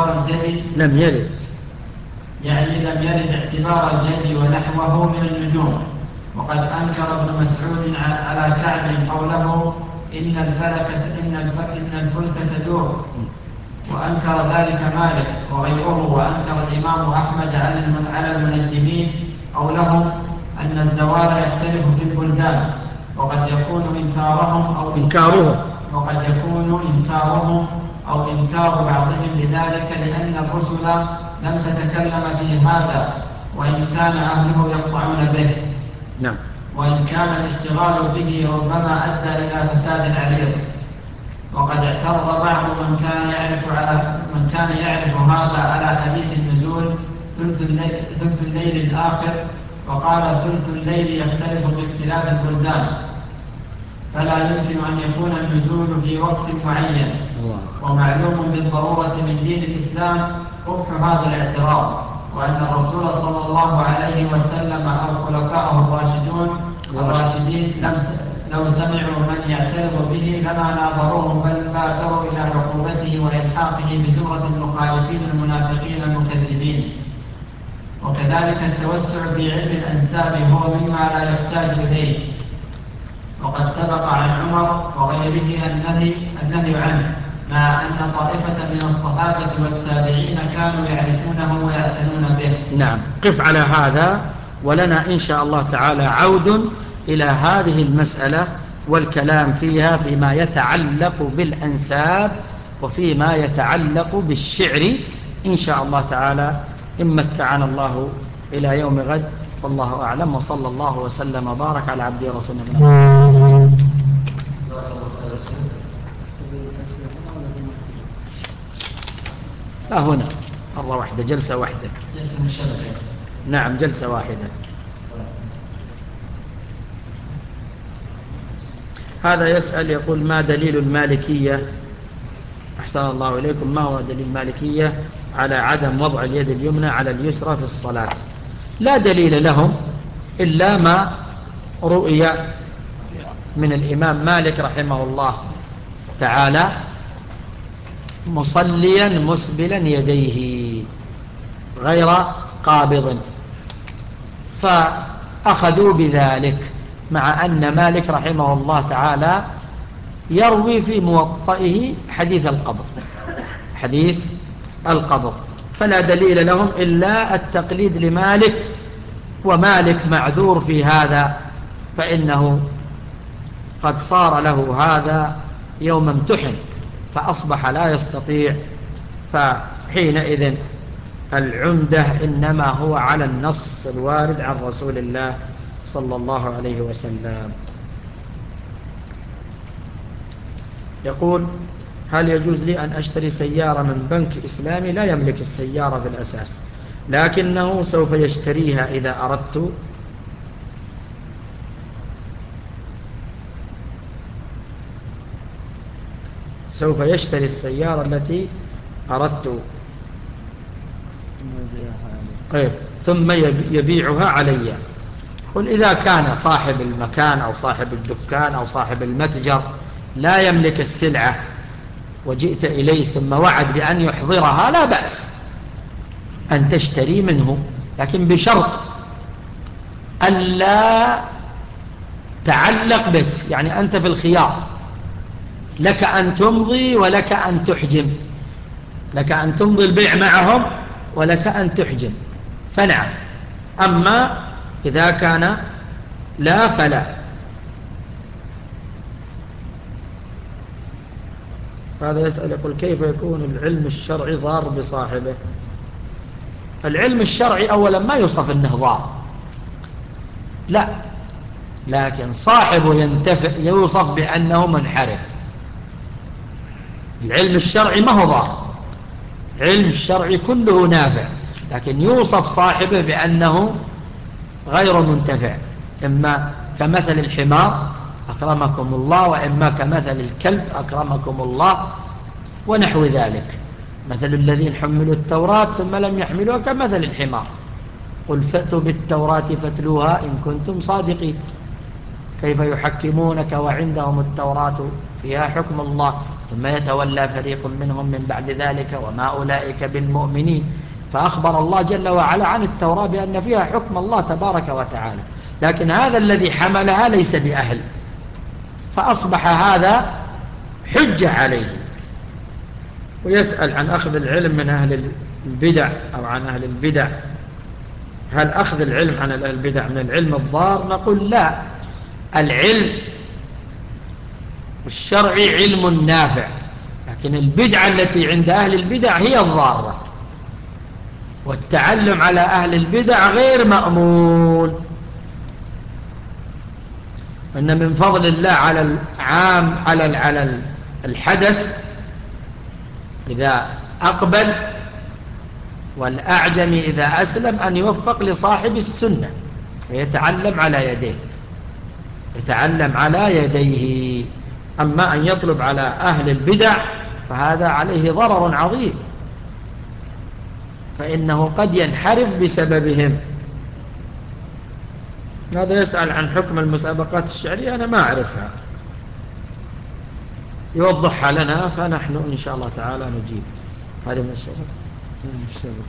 اعتبار الجد ونحوه من النجوم. وقد أنكر ابن مسعود على كعب قوله إن الفلك تدور، وأنكر ذلك مالك وغيره. وأنكر الإمام أحمد على المنجمين قولهم أن الزوال يختلف في البلدان، وقد يكون إنكارهم أو إنكار بعضهم لذلك لأن الرسل لم تتكلم في هذا، وإن كان أهله يقطعون به. نعم. وإن كان الاشتغال به ربما أدى إلى فساد عريض. وقد اعترض بعض من كان يعرف هذا على حديث النزول ثلث الليل الآخر، وقال ثلث الليل يختلف باختلاف البلدان، فلا يمكن أن يكون النزول في وقت معين. ومعلوم بالضرورة من دين الإسلام قبح هذا الاعتراض، وأن الرسول صلى الله عليه وسلم أو خلفاءه الراشدين لو سمعوا من يعترض به لما ناظروه، بل بادروا إلى عقوبته وإلحاقه بزمرة المخالفين المنافقين المكذبين. وكذلك التوسع في علم الأنساب هو مما لا يحتاج إليه، وقد سبق عن عمر وغيره النهي عنه، مع أن طائفة من الصحابة والتابعين كانوا يعرفونه ويعتنون به. نعم، قف على هذا، ولنا إن شاء الله تعالى عود إلى هذه المسألة والكلام فيها فيما يتعلق بالأنساب وفيما يتعلق بالشعر إن شاء الله تعالى إن متعنا الله إلى يوم غد. والله أعلم، وصلى الله وسلم وبارك على عبده ورسوله محمد. لا، هنا مرة واحدة، جلسة واحدة. نعم، جلسة واحدة. هذا يسأل يقول: ما دليل المالكية، أحسن الله إليكم، ما هو دليل المالكية على عدم وضع اليد اليمنى على اليسرى في الصلاة؟ لا دليل لهم إلا ما رؤي من الإمام مالك رحمه الله تعالى مصليا مسبلا يديه غير قابض، فأخذوا بذلك، مع أن مالك رحمه الله تعالى يروي في موطئه حديث القبض، فلا دليل لهم إلا التقليد لمالك، ومالك معذور في هذا، فإنه قد صار له هذا يوم امتحن فأصبح لا يستطيع، فحينئذ العمدة إنما هو على النص الوارد عن رسول الله صلى الله عليه وسلم. يقول: هل يجوز لي أن أشتري سيارة من بنك إسلامي لا يملك السيارة في الأساس، لكنه سوف يشتريها إذا أردت سوف يشتري السيارة التي أردت ثم يبيعها علي؟ قل: إذا كان صاحب المكان أو صاحب الدكان أو صاحب المتجر لا يملك السلعة وجئت إليه ثم وعد بأن يحضرها، لا بأس أن تشتري منه، لكن بشرط ألا تعلق بك، يعني أنت في الخيار، لك أن تمضي ولك أن تحجم، لك أن تمضي البيع معهم ولك أن تحجم، فنعم. أما إذا كان لا فلا. هذا يسأل يقول: كيف يكون العلم الشرعي ضار بصاحبه؟ العلم الشرعي أولا ما يوصف أنه ضار، لا، لكن صاحبه يوصف بأنه منحرف. العلم الشرعي ما هو ضار، علم الشرعي كله نافع، لكن يوصف صاحبه بأنه غير منتفع، إما كمثل الحمار أكرمكم الله، وإما كمثل الكلب أكرمكم الله، ونحو ذلك. مثل الذين حملوا التوراة ثم لم يحملوها كمثل الحمار، قل فأتوا بالتوراة فاتلوها إن كنتم صادقين، كيف يحكمونك وعندهم التوراة فيها حكم الله ثم يتولى فريق منهم من بعد ذلك وما أولئك بالمؤمنين. فأخبر الله جل وعلا عن التوراة بأن فيها حكم الله تبارك وتعالى، لكن هذا الذي حملها ليس بأهل، فأصبح هذا حجة عليه. ويسأل عن أخذ العلم من أهل البدع أو عن أهل البدع: هل أخذ العلم عن أهل البدع من العلم الضار؟ نقول: لا، العلم الشرعي علم نافع، لكن البدعة التي عند أهل البدع هي الضارة، والتعلم على أهل البدع غير مأمون. إن من فضل الله على العام على الحدث إذا أقبل والأعجم إذا أسلم أن يوفق لصاحب السنة ويتعلم على يديه، يتعلم على يديه. أما أن يطلب على أهل البدع فهذا عليه ضرر عظيم، فإنه قد ينحرف بسببهم. هذا يسأل عن حكم المسابقات الشعرية، أنا ما أعرفها، يوضحها لنا فنحن إن شاء الله تعالى نجيب. هذا من الشبكة.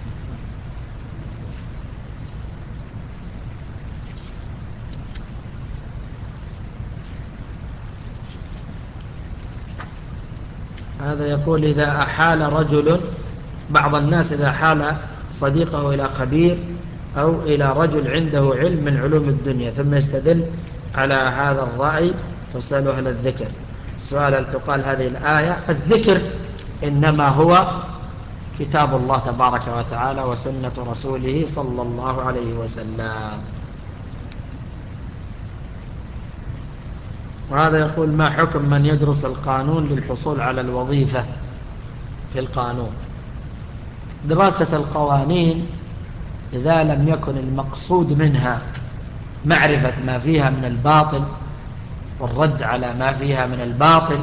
هذا يقول: إذا أحال رجل، بعض الناس إذا حال صديقه إلى خبير أو إلى رجل عنده علم من علوم الدنيا ثم يستدل على هذا الرأي فاسألوا أهل الذكر. السؤال: هل تقال هذه الآية؟ الذكر إنما هو كتاب الله تبارك وتعالى وسنة رسوله صلى الله عليه وسلم. وهذا يقول: ما حكم من يدرس القانون للحصول على الوظيفة في القانون؟ دراسة القوانين إذا لم يكن المقصود منها معرفة ما فيها من الباطل والرد على ما فيها من الباطل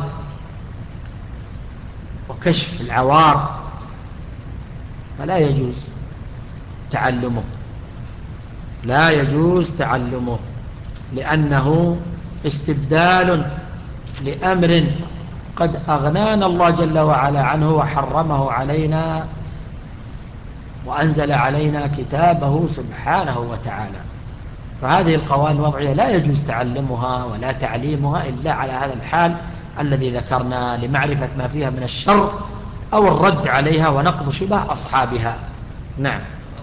وكشف العوار فلا يجوز تعلمه، لا يجوز تعلمه، لأنه استبدال لأمر قد أغنانا الله جل وعلا عنه وحرمه علينا وأنزل علينا كتابه سبحانه وتعالى. فهذه القوانين الوضعية لا يجوز تعلمها ولا تعليمها إلا على هذا الحال الذي ذكرنا، لمعرفة ما فيها من الشر أو الرد عليها ونقض شبه أصحابها. نعم.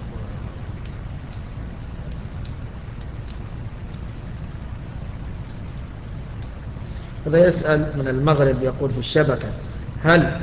هذا يسأل من المغرب، يقول في الشبكة: هل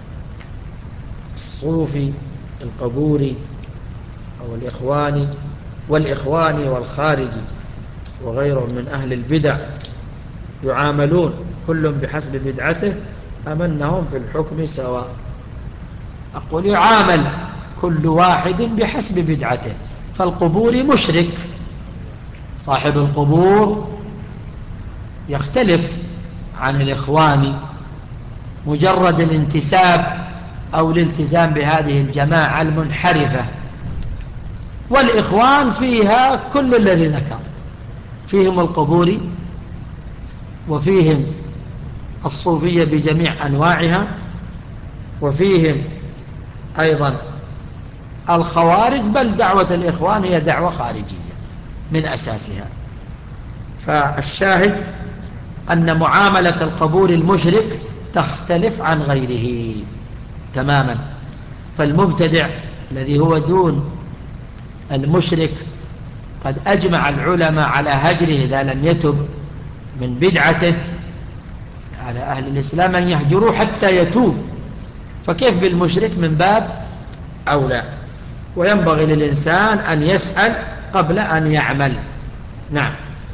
الصوفي القبوري أو والإخواني والخارجي وغيرهم من أهل البدع يعاملون كل بحسب بدعته أم أنهم في الحكم سواء؟ أقول: يعامل كل واحد بحسب بدعته. فالقبور مشرك، صاحب القبور يختلف عن الإخواني، مجرد الانتساب أو الالتزام بهذه الجماعة المنحرفة. والإخوان فيها كل الذي ذكر، فيهم القبور وفيهم الصوفية بجميع أنواعها وفيهم أيضا الخوارج، بل دعوة الإخوان هي دعوة خارجية من أساسها. فالشاهد أن معاملة القبور المشرك تختلف عن غيره تماما. فالمبتدع الذي هو دون المشرك قد أجمع العلماء على هجره إذا لم يتب من بدعته، على أهل الإسلام أن يهجروه حتى يتوب، فكيف بالمشرك؟ من باب أولى. وينبغي للإنسان أن يسأل قبل أن يعمل. نعم.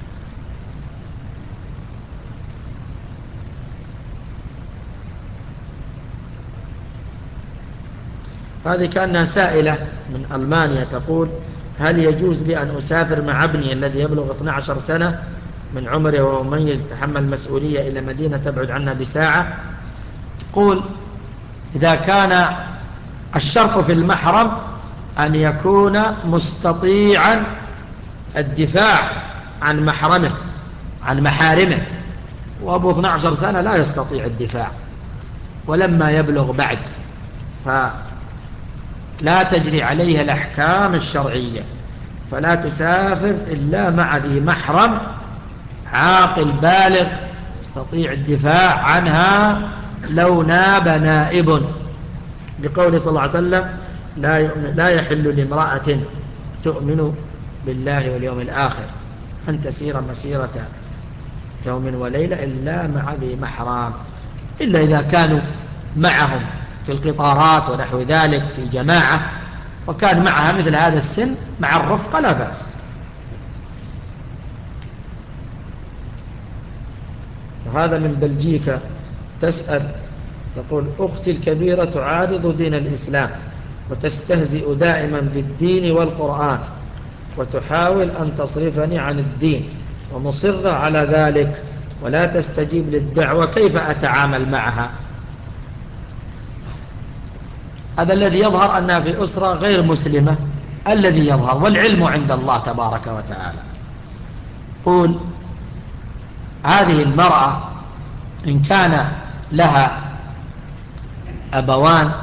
هذه كأنها سائلة من ألمانيا تقول: هل يجوز لي أن أسافر مع ابني الذي يبلغ 12 سنة من عمره وهو مميز تحمل مسؤولية إلى مدينة تبعد عنها بساعة؟ قول: إذا كان الشرط في المحرم أن يكون مستطيعا الدفاع عن محرمه عن محارمه، وأبو 12 سنة لا يستطيع الدفاع ولما يبلغ بعد، فلا تجري عليها الأحكام الشرعية، فلا تسافر إلا مع ذي محرم عاقل بالغ يستطيع الدفاع عنها لو ناب نائب، لقوله صلى الله عليه وسلم: لا يحل لامرأة تؤمن بالله واليوم الآخر أن تسير مسيرة يوم وليلة إلا مع ذي محرم، إلا إذا كانوا معهم في القطارات ونحو ذلك في جماعة وكان معها مثل هذا السن مع الرفقة لا بأس. وهذا من بلجيكا تسأل تقول: أختي الكبيرة تعارض دين الإسلام وتستهزئ دائما بالدين والقرآن وتحاول أن تصرفني عن الدين ومصرة على ذلك ولا تستجيب للدعوة، كيف أتعامل معها؟ هذا الذي يظهر أنها في أسرة غير مسلمة، الذي يظهر، والعلم عند الله تبارك وتعالى. قول: هذه المرأة إن كان لها أبوان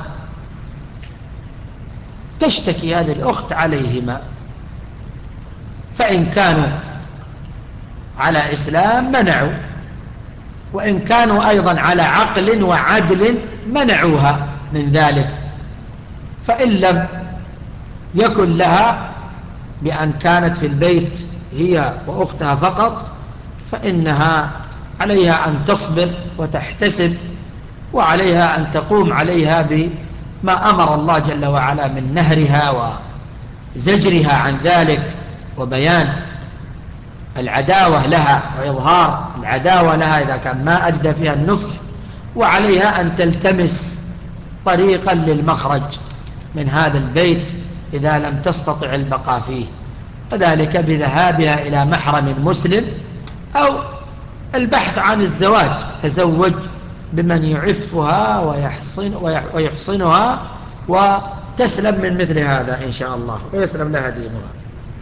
تشتكي هذه الأخت عليهما، فإن كانوا على إسلام منعوا، وإن كانوا أيضا على عقل وعدل منعوها من ذلك. فإن لم يكن لها بأن كانت في البيت هي وأختها فقط، فإنها عليها أن تصبر وتحتسب، وعليها أن تقوم عليها بما أمر الله جل وعلا من نهرها وزجرها عن ذلك، وبيان العداوة لها وإظهار العداوة لها إذا كان ما أجدى فيها النصح، وعليها أن تلتمس طريقا للمخرج من هذا البيت إذا لم تستطع البقاء فيه، وذلك بذهابها إلى محرم مسلم أو البحث عن الزواج، تزوج بمن يعفها ويحصنها وتسلم من مثل هذا إن شاء الله، ويسلم لها دينها.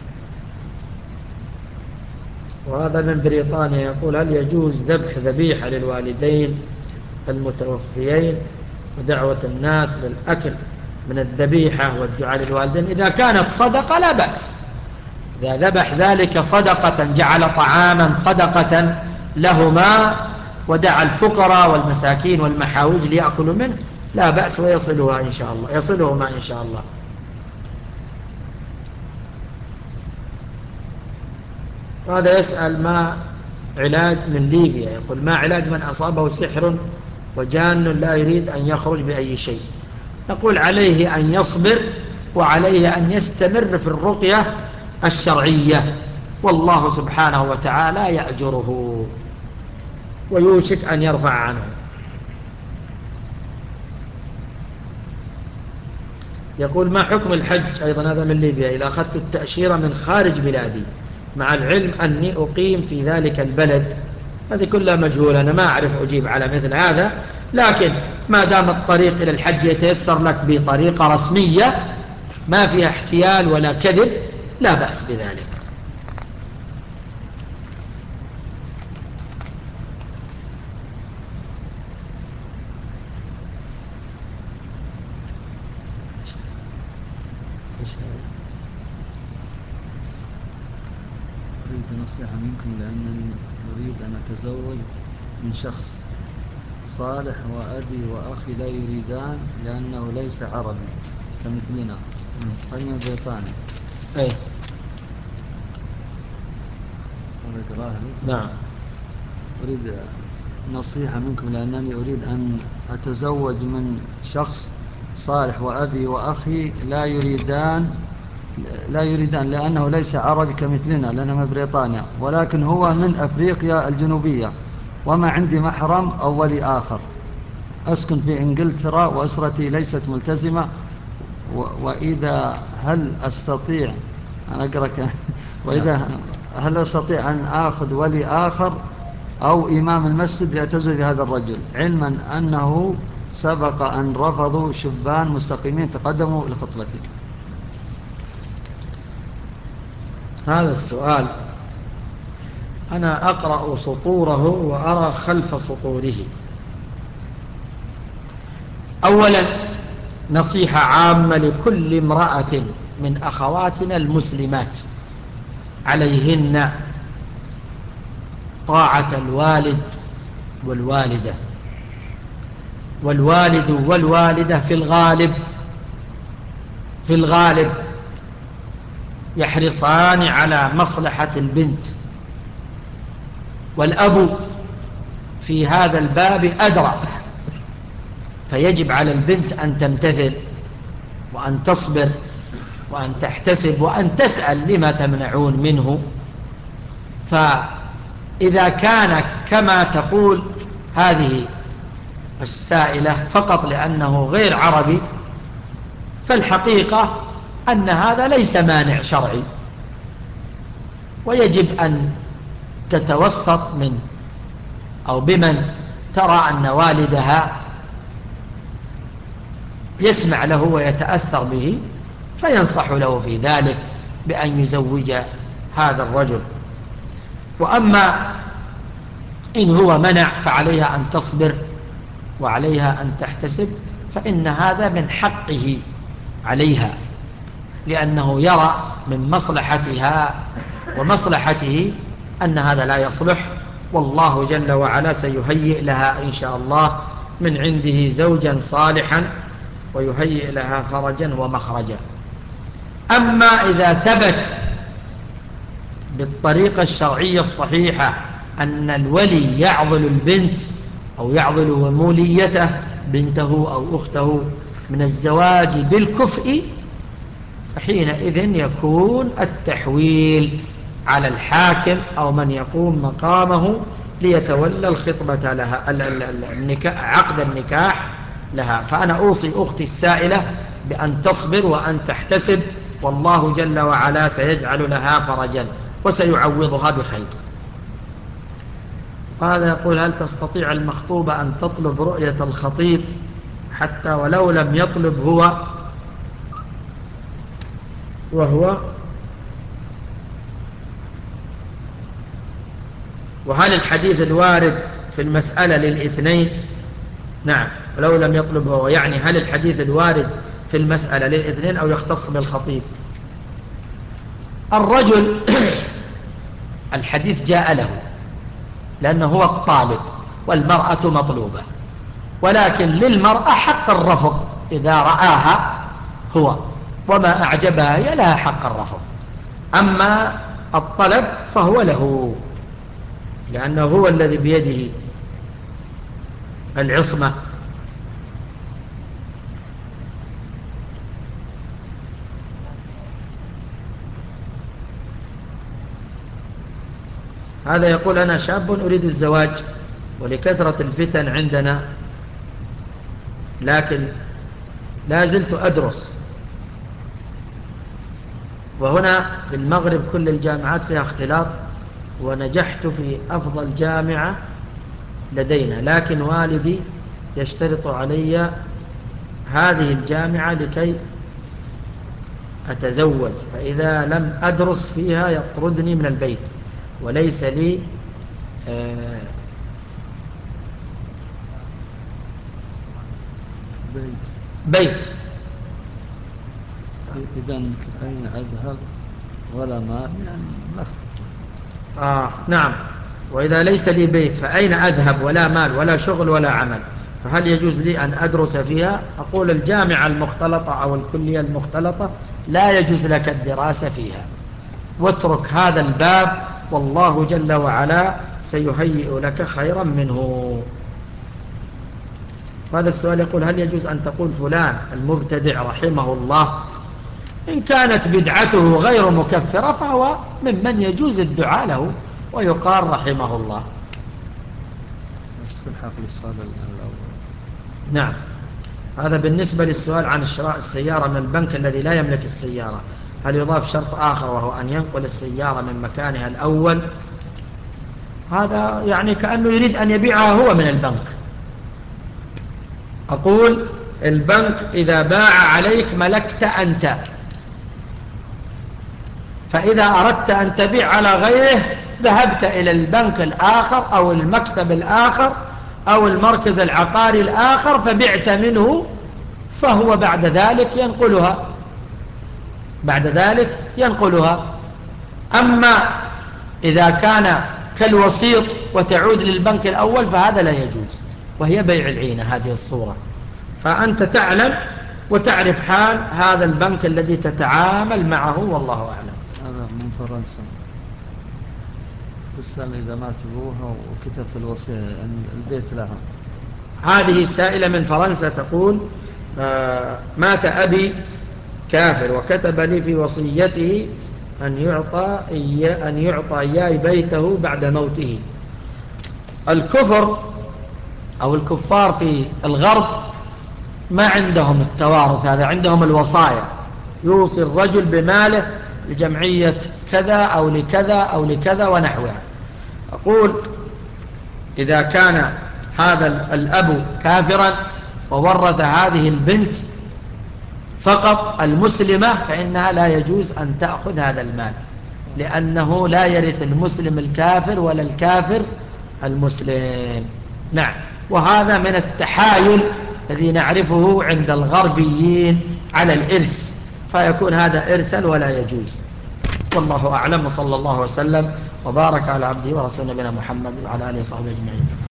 وهذا من بريطانيا يقول: هل يجوز ذبح ذبيحة للوالدين المتوفيين ودعوة الناس للأكل من الذبيحة والدعاء للوالدين؟ إذا كانت صدقة لا بأس، إذا ذبح ذلك صدقة، جعل طعاما صدقة لهما ودعا الفقراء والمساكين والمحاوج ليأكلوا منه لا بأس، ويصلها إن شاء الله، يصلهما إن شاء الله. هذا يسأل: ما علاج من ليبيا؟ يقول: ما علاج من أصابه سحر وجان لا يريد أن يخرج بأي شيء؟ نقول: عليه أن يصبر، وعليه أن يستمر في الرقية الشرعية، والله سبحانه وتعالى يأجره ويوشك أن يرفع عنه. يقول: ما حكم الحج؟ أيضا هذا من ليبيا: إذا أخذت التأشيرة من خارج بلادي مع العلم أني أقيم في ذلك البلد. هذه كلها مجهولة، أنا ما أعرف أجيب على مثل هذا، لكن ما دام الطريق إلى الحج يتيسر لك بطريقة رسمية ما فيها احتيال ولا كذب لا بأس بذلك. أريد نصيحة منكم، لأنني أريد أن أتزوج من شخص صالح، وأبي وأخي لا يريدان لأنه ليس عربي كمثلنا، أي من بريطانيا. أي نعم. أريد نصيحة منكم، لأنني أريد أن أتزوج من شخص صالح، وأبي وأخي لا يريدان لأنه ليس عربي كمثلنا، لأنه من بريطانيا، ولكن هو من أفريقيا الجنوبية، وما عندي محرم أو ولي آخر. أسكن في إنجلترا وأسرتي ليست ملتزمة، وإذا هل أستطيع أن أقرأ هل أستطيع أن أخذ ولي آخر أو إمام المسجد لأتزوج هذا الرجل، علما أنه سبق أن رفضوا شبان مستقيمين تقدموا لخطبتي؟ هذا السؤال أنا أقرأ سطوره وأرى خلف سطوره. أولا، نصيحة عامة لكل امرأة من أخواتنا المسلمات: عليهن طاعة الوالد والوالدة، والوالد والوالدة في الغالب يحرصان على مصلحة البنت، والأب في هذا الباب أدرى، فيجب على البنت أن تمتثل وأن تصبر وأن تحتسب وأن تسأل لما تمنعون منه. فإذا كان كما تقول هذه السائلة فقط لأنه غير عربي، فالحقيقة أن هذا ليس مانع شرعي، ويجب أن تتوسط من أو بمن ترى أن والدها يسمع له ويتأثر به، فينصح له في ذلك بأن يزوج هذا الرجل. وأما إن هو منع فعليها أن تصبر وعليها أن تحتسب، فإن هذا من حقه عليها، لأنه يرى من مصلحتها ومصلحته أن هذا لا يصلح، والله جل وعلا سيهيئ لها إن شاء الله من عنده زوجا صالحا ويهيئ لها فرجا ومخرجا. أما إذا ثبت بالطريقة الشرعية الصحيحة أن الولي يعضل البنت أو يعضل موليته بنته أو أخته من الزواج بالكفء، فحينئذ يكون التحويل على الحاكم أو من يقوم مقامه ليتولى الخطبة لها، عقد النكاح لها. فأنا أوصي أختي السائلة بأن تصبر وأن تحتسب، والله جل وعلا سيجعل لها فرجا وسيعوضها بخير. هذا يقول: هل تستطيع المخطوبة أن تطلب رؤية الخطيب حتى ولو لم يطلب وهل الحديث الوارد في المسألة للاثنين؟ نعم، ولو لم يطلب هو، يعني هل الحديث الوارد في المسألة للاثنين أو يختص بالخطيب؟ الرجل الحديث جاء له لأنه هو الطالب والمرأة مطلوبة، ولكن للمرأة حق الرفض إذا رآها هو، وما أعجبها هي لها حق الرفض. أما الطلب فهو له، لأنه هو الذي بيده العصمة. هذا يقول: أنا شاب أريد الزواج ولكثرة الفتن عندنا، لكن لا زلت أدرس، وهنا في المغرب كل الجامعات فيها اختلاط، ونجحت في أفضل جامعة لدينا، لكن والدي يشترط علي هذه الجامعة لكي أتزوج، فإذا لم أدرس فيها يطردني من البيت وليس لي بيت. إذا أين أذهب ولا مال يعني نعم، وإذا ليس لي بيت فأين أذهب ولا مال ولا شغل ولا عمل، فهل يجوز لي أن أدرس فيها؟ أقول: الجامعة المختلطة أو الكلية المختلطة لا يجوز لك الدراسة فيها، واترك هذا الباب، والله جل وعلا سيهيئ لك خيرا منه. هذا السؤال يقول: هل يجوز أن تقول فلان المبتدع رحمه الله؟ إن كانت بدعته غير مكفرة فهو ممن يجوز الدعاء له ويقال رحمه الله. استلحق للسؤال الأول. نعم، هذا بالنسبة للسؤال عن شراء السيارة من البنك الذي لا يملك السيارة، هل يضاف شرط آخر وهو أن ينقل السيارة من مكانها الأول؟ هذا يعني كأنه يريد أن يبيعها هو من البنك. أقول: البنك إذا باع عليك ملكت أنت، فإذا أردت أن تبيع على غيره ذهبت إلى البنك الآخر أو المكتب الآخر أو المركز العقاري الآخر فبعت منه، فهو بعد ذلك ينقلها. أما إذا كان كالوسيط وتعود للبنك الأول فهذا لا يجوز، وهي بيع العينة هذه الصورة. فأنت تعلم وتعرف حال هذا البنك الذي تتعامل معه، والله أعلم. هذا من فرنسا، تسأل إذا مات أبوها وكتب في الوصية أن البيت لها. هذه سائلة من فرنسا تقول: مات أبي كافر وكتب لي في وصيته أن يعطى إياي بيته بعد موته. الكفر أو الكفار في الغرب ما عندهم التوارث هذا، عندهم الوصايا، يوصي الرجل بماله لجمعية كذا أو لكذا أو لكذا ونحوها. أقول: إذا كان هذا الأب كافرا وورث هذه البنت فقط المسلمة فإنها لا يجوز أن تأخذ هذا المال، لأنه لا يرث المسلم الكافر ولا الكافر المسلم. نعم، وهذا من التحايل الذي نعرفه عند الغربيين على الإرث، فيكون هذا إرثا ولا يجوز. والله أعلم، وصلى الله وسلم وبارك على عبده ورسوله نبينا محمد وعلى آله وصحبه أجمعين.